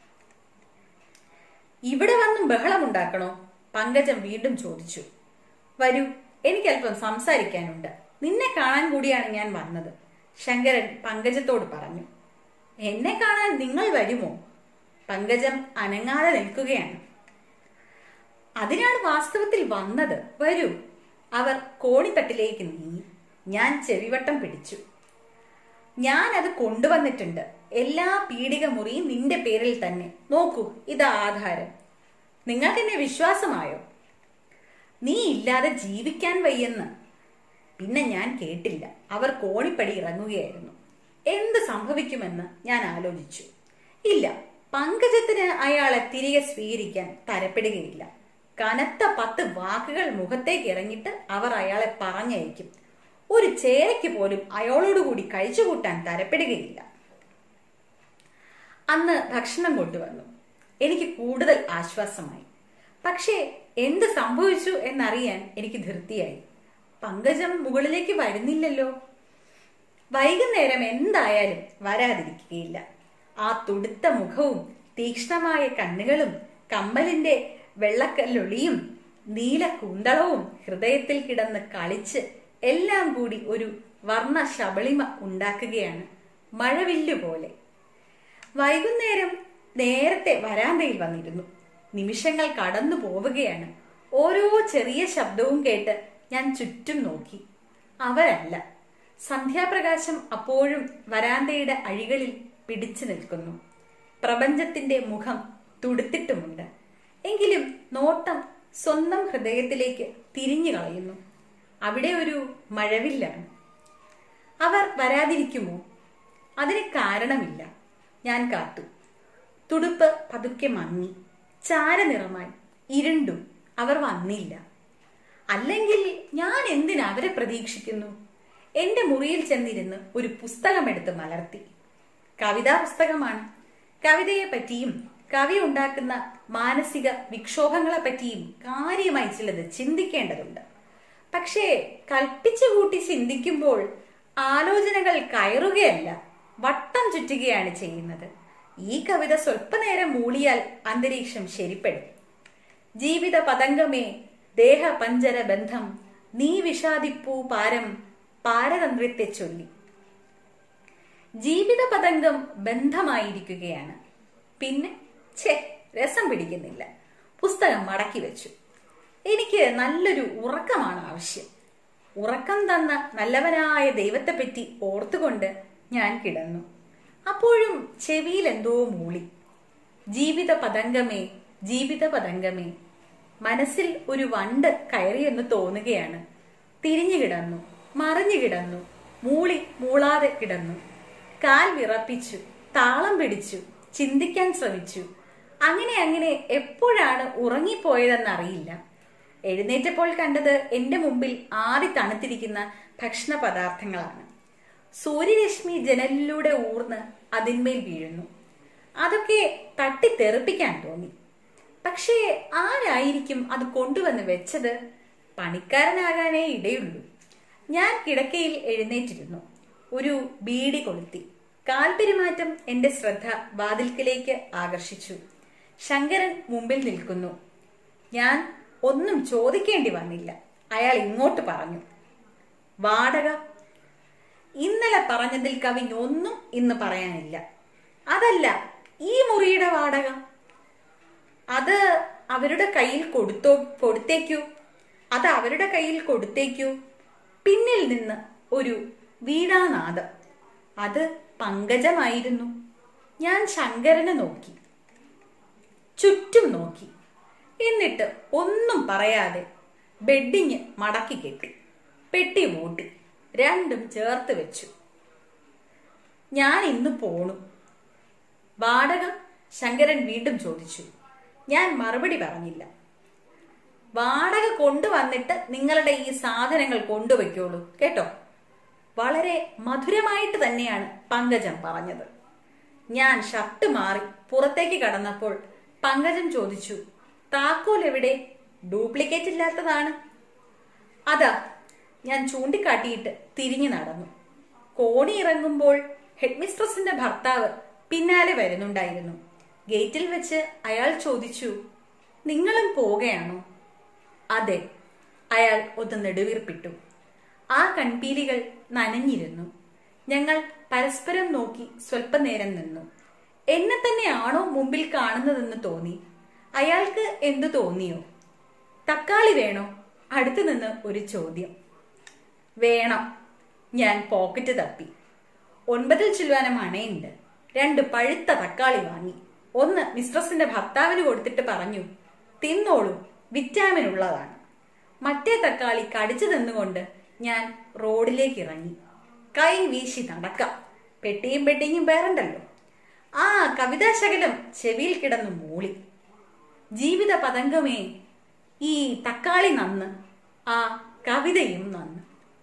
ഇവിടെ വന്നും ബഹളമുണ്ടാക്കണോ? പങ്കജം വീണ്ടും ചോദിച്ചു. വരൂ, എനിക്കല്പം സംസാരിക്കാനുണ്ട്. നിന്നെ കാണാൻ കൂടിയാണ് ഞാൻ വന്നത്, ശങ്കരൻ പങ്കജത്തോട് പറഞ്ഞു. എന്നെ കാണാൻ നിങ്ങൾ വരുമോ? പങ്കജം അനങ്ങാതെ നിൽക്കുകയാണ്. അതിനാണ് വാസ്തവത്തിൽ വന്നത്. വരൂ. അവർ കോണിത്തട്ടിലേക്ക് നീങ്ങി. ഞാൻ ചെവിവട്ടം പിടിച്ചു. ഞാൻ അത് കൊണ്ടുവന്നിട്ടുണ്ട്. എല്ലാ പീഡിക മുറിയും നിന്റെ പേരിൽ തന്നെ. നോക്കൂ, ഇതാ ആധാരം. നിങ്ങൾക്കെന്നെ വിശ്വാസമായോ? നീ ഇല്ലാതെ ജീവിക്കാൻ വയ്യെന്ന്. പിന്നെ ഞാൻ കേട്ടില്ല. അവർ കോണിപ്പടി ഇറങ്ങുകയായിരുന്നു. എന്ത് സംഭവിക്കുമെന്ന് ഞാൻ ആലോചിച്ചു. ഇല്ല, പങ്കജത്തിന് അയാളെ തിരികെ സ്വീകരിക്കാൻ തരപ്പെടുകയില്ല. കനത്ത പത്ത് വാക്കുകൾ മുഖത്തേക്ക് ഇറങ്ങിയിട്ട് അവർ അയാളെ പറഞ്ഞയക്കും. ഒരു ചേരയ്ക്ക് പോലും അയാളോടുകൂടി കഴിച്ചുകൂട്ടാൻ തരപ്പെടുകയില്ല. അന്ന് ഭക്ഷണം കൊണ്ടുവന്നു. എനിക്ക് കൂടുതൽ ആശ്വാസമായി. പക്ഷേ എന്ത് സംഭവിച്ചു എന്നറിയാൻ എനിക്ക് ധൃതിയായി. പങ്കജം മുകളിലേക്ക് വരുന്നില്ലല്ലോ. വൈകുന്നേരം എന്തായാലും വരാതിരിക്കുകയില്ല. ആ തുടുത്ത മുഖവും തീക്ഷ്ണമായ കണ്ണുകളും കമ്മലിന്റെ വെള്ളക്കല്ലൊളിയും നീല കൂന്തളവും ഹൃദയത്തിൽ കിടന്ന് കളിച്ച് എല്ലാം കൂടി ഒരു വർണ്ണ ശബളിമ ഉണ്ടാക്കുകയാണ്, മഴവില്ലു പോലെ. വൈകുന്നേരം നേരത്തെ വരാന്തയിൽ വന്നിരുന്നു. നിമിഷങ്ങൾ കടന്നു പോവുകയാണ്. ഓരോ ചെറിയ ശബ്ദവും കേട്ട് ഞാൻ ചുറ്റും നോക്കി. അവരല്ല. സന്ധ്യാപ്രകാശം അപ്പോഴും വരാന്തയുടെ അഴികളിൽ പിടിച്ചു നിൽക്കുന്നു. പ്രപഞ്ചത്തിന്റെ മുഖം തുടുത്തിട്ടുമുണ്ട്. എങ്കിലും നോട്ടം സ്വന്തം ഹൃദയത്തിലേക്ക് തിരിഞ്ഞു കളയുന്നു. അവിടെ ഒരു മഴവില്ലാണ്. അവർ വരാതിരിക്കുമോ? അതിന് കാരണമില്ല. ഞാൻ കാത്തു. തുടുപ്പ് പതുക്കെ മങ്ങി, ചാരനിറമായി ഇരുണ്ടു. അവർ വന്നില്ല. അല്ലെങ്കിൽ ഞാൻ എന്തിന് അവരെ പ്രതീക്ഷിക്കുന്നു? എന്റെ മുറിയിൽ ചെന്നിരുന്ന് ഒരു പുസ്തകമെടുത്ത് മലർത്തി. കവിതാ പുസ്തകമാണ്. കവിതയെ പറ്റിയും കവി ഉണ്ടാക്കുന്ന മാനസിക വിക്ഷോഭങ്ങളെ പറ്റിയും കാര്യമായി ചിലത് ചിന്തിക്കേണ്ടതുണ്ട്. പക്ഷേ കൽപ്പിച്ചു കൂട്ടി ചിന്തിക്കുമ്പോൾ ആലോചനകൾ കയറുകയല്ല, വട്ടം ചുറ്റുകയാണ് ചെയ്യുന്നത്. ഈ കവിത സ്വല്പനേരം മൂളിയാൽ അന്തരീക്ഷം ശരിപ്പെടും. ജീവിത പതംഗമേ ദേഹ പഞ്ചര ബന്ധം, നീ വിഷാദിപ്പൂ പാരം പാരതന്ത്ര്യത്തെ ചൊല്ലി. ജീവിത പതംഗം ബന്ധമായിരിക്കുകയാണ്. പിന്നെ ഛേ, രസം പിടിക്കുന്നില്ല. പുസ്തകം മടക്കി വെച്ചു. എനിക്ക് നല്ലൊരു ഉറക്കമാണ് ആവശ്യം. ഉറക്കം തന്ന നല്ലവനായ ദൈവത്തെപ്പറ്റി ഓർത്തുകൊണ്ട് ഞാൻ കിടന്നു. അപ്പോഴും ചെവിയിൽ എന്തോ മൂളി. ജീവിത പതംഗമേ, ജീവിത പതംഗമേ. മനസ്സിൽ ഒരു വണ്ട് കയറിയെന്ന് തോന്നുകയാണ്. തിരിഞ്ഞു കിടന്നു, മറിഞ്ഞു കിടന്നു, മൂളി മൂളാതെ കിടന്നു. കാൽ വിറപ്പിച്ചു, താളം പിടിച്ചു, ചിന്തിക്കാൻ ശ്രമിച്ചു. അങ്ങനെ അങ്ങനെ എപ്പോഴാണ് ഉറങ്ങിപ്പോയതെന്നറിയില്ല. എഴുന്നേറ്റപ്പോൾ കണ്ടത് എന്റെ മുമ്പിൽ ആറി തണുത്തിരിക്കുന്ന ഭക്ഷണ പദാർത്ഥങ്ങളാണ്. സൂര്യരശ്മി ജനലിലൂടെ ഊർന്ന് അതിന്മേൽ വീഴുന്നു. അതൊക്കെ തട്ടിത്തെറിപ്പിക്കാൻ തോന്നി. പക്ഷേ ആരായിരിക്കും അത് കൊണ്ടുവന്ന് വെച്ചത്? പണിക്കാരനാകാനേ ഇടയുള്ളൂ. ഞാൻ കിടക്കയിൽ എഴുന്നേറ്റിരുന്നു. ഒരു ബീഡി കൊളുത്തി. കാൽപെരുമാറ്റം എന്റെ ശ്രദ്ധ വാതിൽക്കലേക്ക് ആകർഷിച്ചു. ശങ്കരൻ മുമ്പിൽ നിൽക്കുന്നു. ഞാൻ ഒന്നും ചോദിക്കേണ്ടി വന്നില്ല. അയാൾ ഇങ്ങോട്ട് പറഞ്ഞു. വാടക? ഇന്നലെ പറഞ്ഞതിൽ കവിഞ്ഞൊന്നും ഇന്ന് പറയാനില്ല. അതല്ല, ഈ മുറിയുടെ വാടക. അത് അവരുടെ കയ്യിൽ കൊടുത്തോ കൊടുത്തേക്കൂ അത് അവരുടെ കയ്യിൽ കൊടുത്തേക്കൂ പിന്നിൽ നിന്ന് ഒരു വീണാനാദം. അത് പങ്കജമായിരുന്നു. ഞാൻ ശങ്കരനെ നോക്കി, ചുറ്റും നോക്കി. എന്നിട്ട് ഒന്നും പറയാതെ ബെഡിങ് മടക്കി കെട്ടി, പെട്ടി മൂട്ടി, രണ്ടും ചേർത്ത് വെച്ചു. ഞാൻ ഇന്ന് പോണു. വാടക? ശങ്കരൻ വീണ്ടും ചോദിച്ചു. ഞാൻ മറുപടി പറഞ്ഞില്ല. വാടക കൊണ്ടുവന്നിട്ട് നിങ്ങളുടെ ഈ സാധനങ്ങൾ കൊണ്ടുവയ്ക്കോളൂ കേട്ടോ. വളരെ മധുരമായിട്ട് തന്നെയാണ് പങ്കജം പറഞ്ഞത്. ഞാൻ ഷർട്ട് മാറി പുറത്തേക്ക് കടന്നപ്പോൾ പങ്കജം ചോദിച്ചു, താക്കോൽ എവിടെ? ഡ്യൂപ്ലിക്കേറ്റ് ഇല്ലാത്തതാണ്. അതാ ഞാൻ ചൂണ്ടിക്കാട്ടിയിട്ട് തിരിഞ്ഞു നടന്നു. കോണി ഇറങ്ങുമ്പോൾ ഹെഡ് മിസ്ട്രസിന്റെ ഭർത്താവ് പിന്നാലെ വരുന്നുണ്ടായിരുന്നു. ഗേറ്റിൽ വെച്ച് അയാൾ ചോദിച്ചു, നിങ്ങളും പോവുകയാണോ? അതെ. അയാൾ ഒന്ന് നെടുവീർപ്പിട്ടു. ആ കൺപീലികൾ നനഞ്ഞിരുന്നു. ഞങ്ങൾ പരസ്പരം നോക്കി സ്വല്പനേരം നിന്നു. എന്നെ തന്നെയാണോ മുമ്പിൽ കാണുന്നതെന്ന് തോന്നി. അയാൾക്ക് എന്തു തോന്നിയോ? തക്കാളി വേണോ? അടുത്തു നിന്ന് ഒരു ചോദ്യം. വേണം. ഞാൻ പോക്കറ്റ് തപ്പി. ഒൻപതിൽ ചില്ലുവാനം അണയുണ്ട്. രണ്ട് പഴുത്ത തക്കാളി വാങ്ങി. ഒന്ന് മിസ്ട്രസിന്റെ ഭർത്താവിന് കൊടുത്തിട്ട് പറഞ്ഞു, തിന്നോളൂ, വിറ്റാമിൻ ഉള്ളതാണ്. മറ്റേ തക്കാളി കടിച്ചു തിന്നുകൊണ്ട് ഞാൻ റോഡിലേക്ക് ഇറങ്ങി. കൈ വീശി നടക്കാം, പെട്ടിയും പെട്ടിയും പേരണ്ടല്ലോ. ആ കവിതാശകലം ചെവിയിൽ കിടന്നു മൂളി. ജീവിത പതംഗമേ, ഈ തക്കാളി നന്ന്, ആ കവിതയും നന്ന്.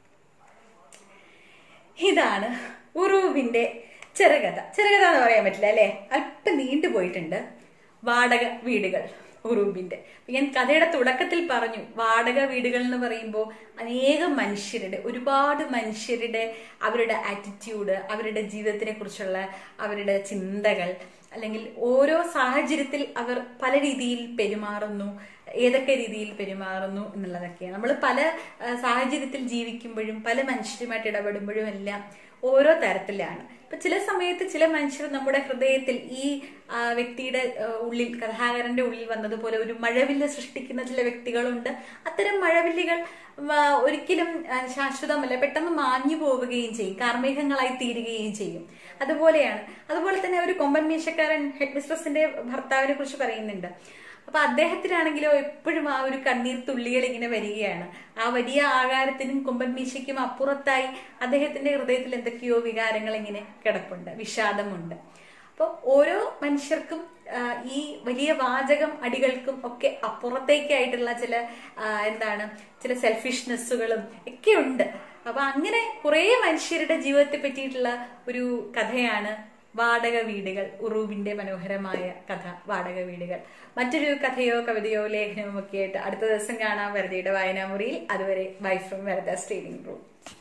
ഇതാണ് ഉറൂബിന്റെ ചെറുകഥ. ചെറുകഥ എന്ന് പറയാൻ പറ്റില്ല അല്ലെ, അല്പം നീണ്ടുപോയിട്ടുണ്ട്. വാടക വീടുകൾ ഉറൂബിന്റെ. ഞാൻ കഥയുടെ തുടക്കത്തിൽ പറഞ്ഞു, വാടക വീടുകൾ എന്ന് പറയുമ്പോൾ അനേകം മനുഷ്യരുടെ, ഒരുപാട് മനുഷ്യരുടെ അവരുടെ ആറ്റിറ്റ്യൂഡ്, അവരുടെ ജീവിതത്തിനെ കുറിച്ചുള്ള അവരുടെ ചിന്തകൾ, അല്ലെങ്കിൽ ഓരോ സാഹചര്യത്തിൽ അവർ പല രീതിയിൽ പെരുമാറുന്നു, ഏതൊക്കെ രീതിയിൽ പെരുമാറുന്നു എന്നുള്ളതൊക്കെയാണ്. നമ്മൾ പല സാഹചര്യത്തിൽ ജീവിക്കുമ്പോഴും പല മനുഷ്യരുമായിട്ട് ഇടപെടുമ്പോഴും എല്ലാം ഓരോ തരത്തിലാണ്. ഇപ്പൊ ചില സമയത്ത് ചില മനുഷ്യർ നമ്മുടെ ഹൃദയത്തിൽ ഈ വ്യക്തിയുടെ ഉള്ളിൽ, കഥാകാരന്റെ ഉള്ളിൽ വന്നതുപോലെ ഒരു മഴവില്ല് സൃഷ്ടിക്കുന്ന ചില വ്യക്തികളുണ്ട്. അത്തരം മഴവില്ലുകൾ ഒരിക്കലും ശാശ്വതമല്ല, പെട്ടെന്ന് മാഞ്ഞു പോവുകയും ചെയ്യും, കാർമേഘങ്ങളായി തീരുകയും ചെയ്യും. അതുപോലെയാണ്. അതുപോലെ തന്നെ ഒരു കൊമ്പൻ മീശക്കാരൻ ഹെഡ് മിസ്ട്രസിന്റെ ഭർത്താവിനെ കുറിച്ച് പറയുന്നുണ്ട്. അപ്പൊ അദ്ദേഹത്തിനാണെങ്കിലോ എപ്പോഴും ആ ഒരു കണ്ണീർ തുള്ളികൾ ഇങ്ങനെ വരികയാണ്. ആ വലിയ ആകാരത്തിനും കൊമ്പൻ മീശയ്ക്കും അപ്പുറത്തായി അദ്ദേഹത്തിന്റെ ഹൃദയത്തിൽ എന്തൊക്കെയോ വികാരങ്ങൾ ഇങ്ങനെ കിടപ്പുണ്ട്, വിഷാദമുണ്ട്. അപ്പൊ ഓരോ മനുഷ്യർക്കും ഈ വലിയ വാചകം അടികൾക്കും ഒക്കെ അപ്പുറത്തേക്കായിട്ടുള്ള ചില എന്താണ് ചില സെൽഫിഷ്നെസ്സുകളും ഒക്കെ ഉണ്ട്. അപ്പൊ അങ്ങനെ കുറെ മനുഷ്യരുടെ ജീവിതത്തെ പറ്റിയിട്ടുള്ള ഒരു കഥയാണ് വാടക വീടുകൾ, ഉറൂബിന്റെ മനോഹരമായ കഥ വാടക വീടുകൾ. മറ്റൊരു കഥയോ കവിതയോ ലേഖനവും ഒക്കെ ആയിട്ട് അടുത്ത ദിവസം കാണാം വെറുതെയുടെ വായനാമുറിയിൽ. അതുവരെ ബൈ ഫ്രം വെറുതെ സ്റ്റേഡിംഗ് റൂം.